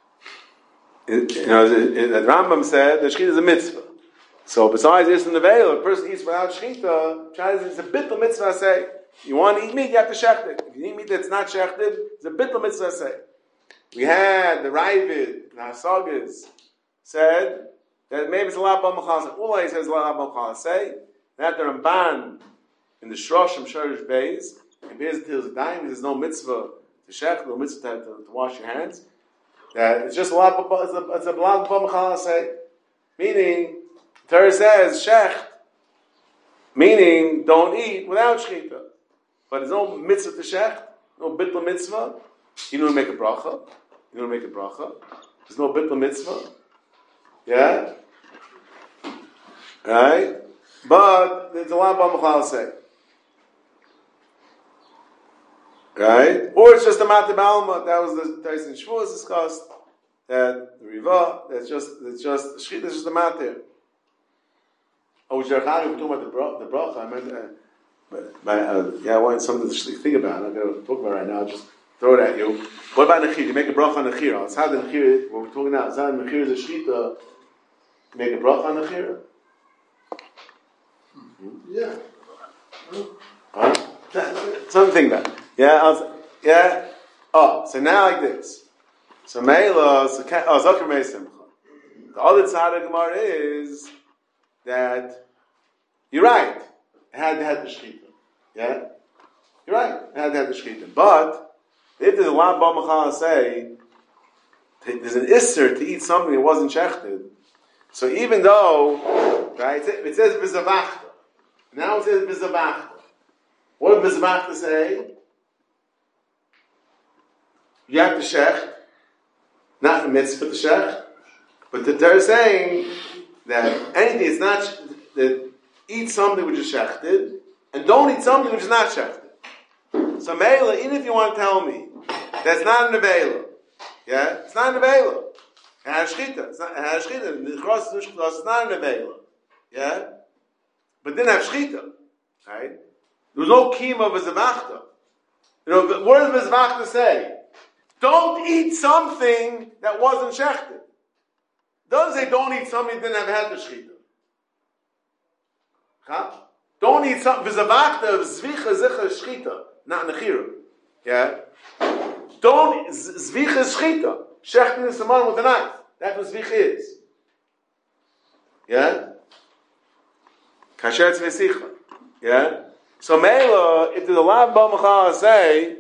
Speaker 1: The Rambam said the Shchita is a mitzvah. So besides this in the veil, a person eats without shchita, it's a bittul mitzvah say. You want to eat meat, you have to shecht it. If you eat meat that's not shechted, it's a bittul mitzvah say. We had the Ravid, Nasagas, said that maybe it's a lot of Bamachal. Ulai says a lot of Bamachal. Say that the Ramban in the Shroshim Shorish Beis and Beis Til's Daim, there's no mitzvah to shech, no mitzvah to wash your hands. That it's just a lot of it's a lot of Bamachal. Say meaning Torah says shech, meaning don't eat without shechita. But there's no mitzvah to shech, no bittul mitzvah. You don't make a bracha. There's no bittul mitzvah. Yeah? Right? But there's a lot of Bamachal say. Right? Or it's just a Mata Balma. That was the Tyson Shavuos discussed. That the Riva, it's just Shechita is just a Mata. Oh, Jerchani, we're talking about the bracha. I meant, I wanted something to think about. I'm not going to talk about it right now. I'll just throw it at you. What about Nechir? You make a bracha on Nechir. It's how the Nechir, what we're talking now, it's how the Nechir is a Shechita. You make a bracha on Nechir?
Speaker 2: Yeah.
Speaker 1: Something that. Yeah? Oh, so now like this. So Meila, Zakir Mei Simcha. The other side of Gemara is that you're right. It had the Shechita. Yeah? You're right. It had the Shechita. But if there's a lot of Bamachal say there's an Isser to eat something that wasn't shechted, so even though, right, it says Vizavachta. Now it says Vizavachta. What does Vizavachta say? You have to shech, not a mitzvah to shech, but the Torah is saying that anything is not, that eat something which is shechted, and don't eat something which is not shechted. So Meila, even if you want to tell me that's not an Avela, yeah, it's not an Avela. It has shchita. It's not the cross is not an Avela, yeah, but didn't have shchita, right? There was no kima of a zavachta. You know, what does Vizvachta say? Don't eat something that wasn't shechted. Doesn't say don't eat something that didn't have had the shchita. Huh? Don't eat something. V'zavachta zvicha zicha shchita, not nechira. Yeah. Don't zvicha shchita. Shechting is someone with a knife. That's what zvicha is. Yeah. Kasher tzvesicha. Yeah. So Meila, if there's a lot of Bamachal say,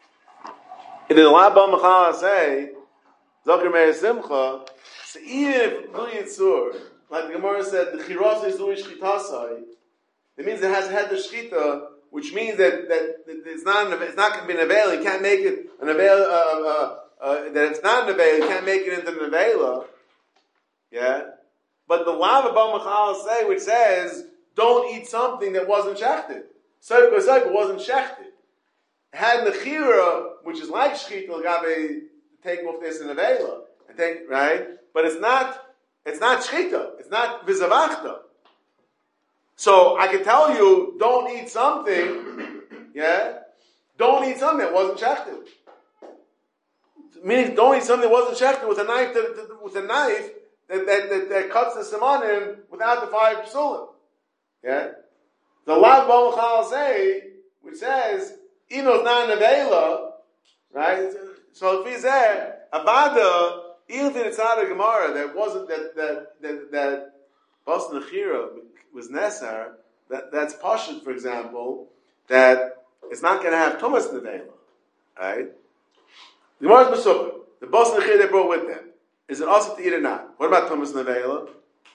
Speaker 1: Zakir Mei Simcha, so even if Lu Yitzur, like the Gemara said, the Chiras is Lu Shchitasai, it means it has had the Shchita, which means that it's not going to be an Avela, you can't make it an Avela, that it's not an Avela, you can't make it into an Avela. Yeah? But the Lava Bamachal say, which says, don't eat something that wasn't shechted. Soif Kosoif wasn't shechted. It had Nechira, which is like Shchita, Gabe, take off this in Avela. Right? But it's not Shchita. It's not Vizavachta. So I can tell you, don't eat something, yeah? Don't eat something that wasn't shechted. Meaning, don't eat something that wasn't shechted with a knife, that cuts the simonim without the 5 psulim. Yeah? The Lav Bamachal say, which says, Ino's not an Avela, right? So if he's there, Abada, even if it's not a Gemara, that wasn't, that Bas Nechira was Nesar, that's Pashut, for example, that it's not going to have Tumas Nevela, right? The Gemara's Besukah, the Bas Nechira they brought with them, is it also to eat or not? What about Tumas Nevela?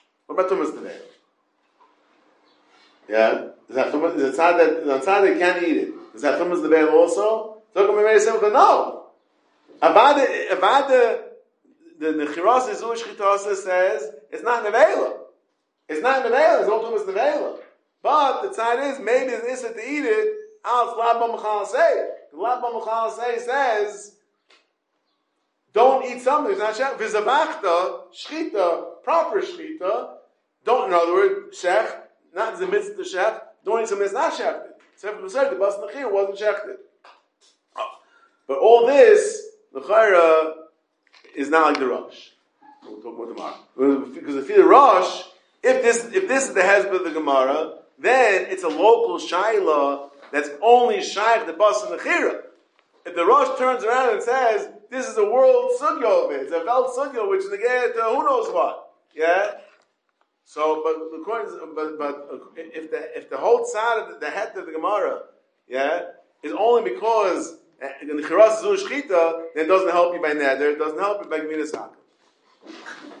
Speaker 1: Yeah? Is it not that you can't eat it? Is that Tumas Nevela also? No. Avada, the Nechiras is Uish Chitasa says, it's not Nevela. It's not Nevela, it's no Tumas Nevela. But the tzad is, maybe it's Issa to eat it, Al Lab Bamachal say. The Lab Bamachal say says, don't eat something that's not Shech. Vizavachta, Shchita, proper Shchita, don't, in other words, Shech, not the mitzvah Shech, don't eat something that's not Shechted. Except for the Bas Nechir wasn't Shechted. But all this, the Chayra, is not like the Rosh. We'll talk about tomorrow. Because if the Rosh, if this is the husband of the Gemara, then it's a local Shaila that's only Shaykh the Bas Nechira. If the Rosh turns around and says, this is a world sugyo of it, it's a Velt sugyo, which negated to who knows what, yeah? So, but if the whole side of the head of the Gemara, is only because in the Chiras Zu Shchita, then it doesn't help you by Neder, it doesn't help you by Gemilas Hakel.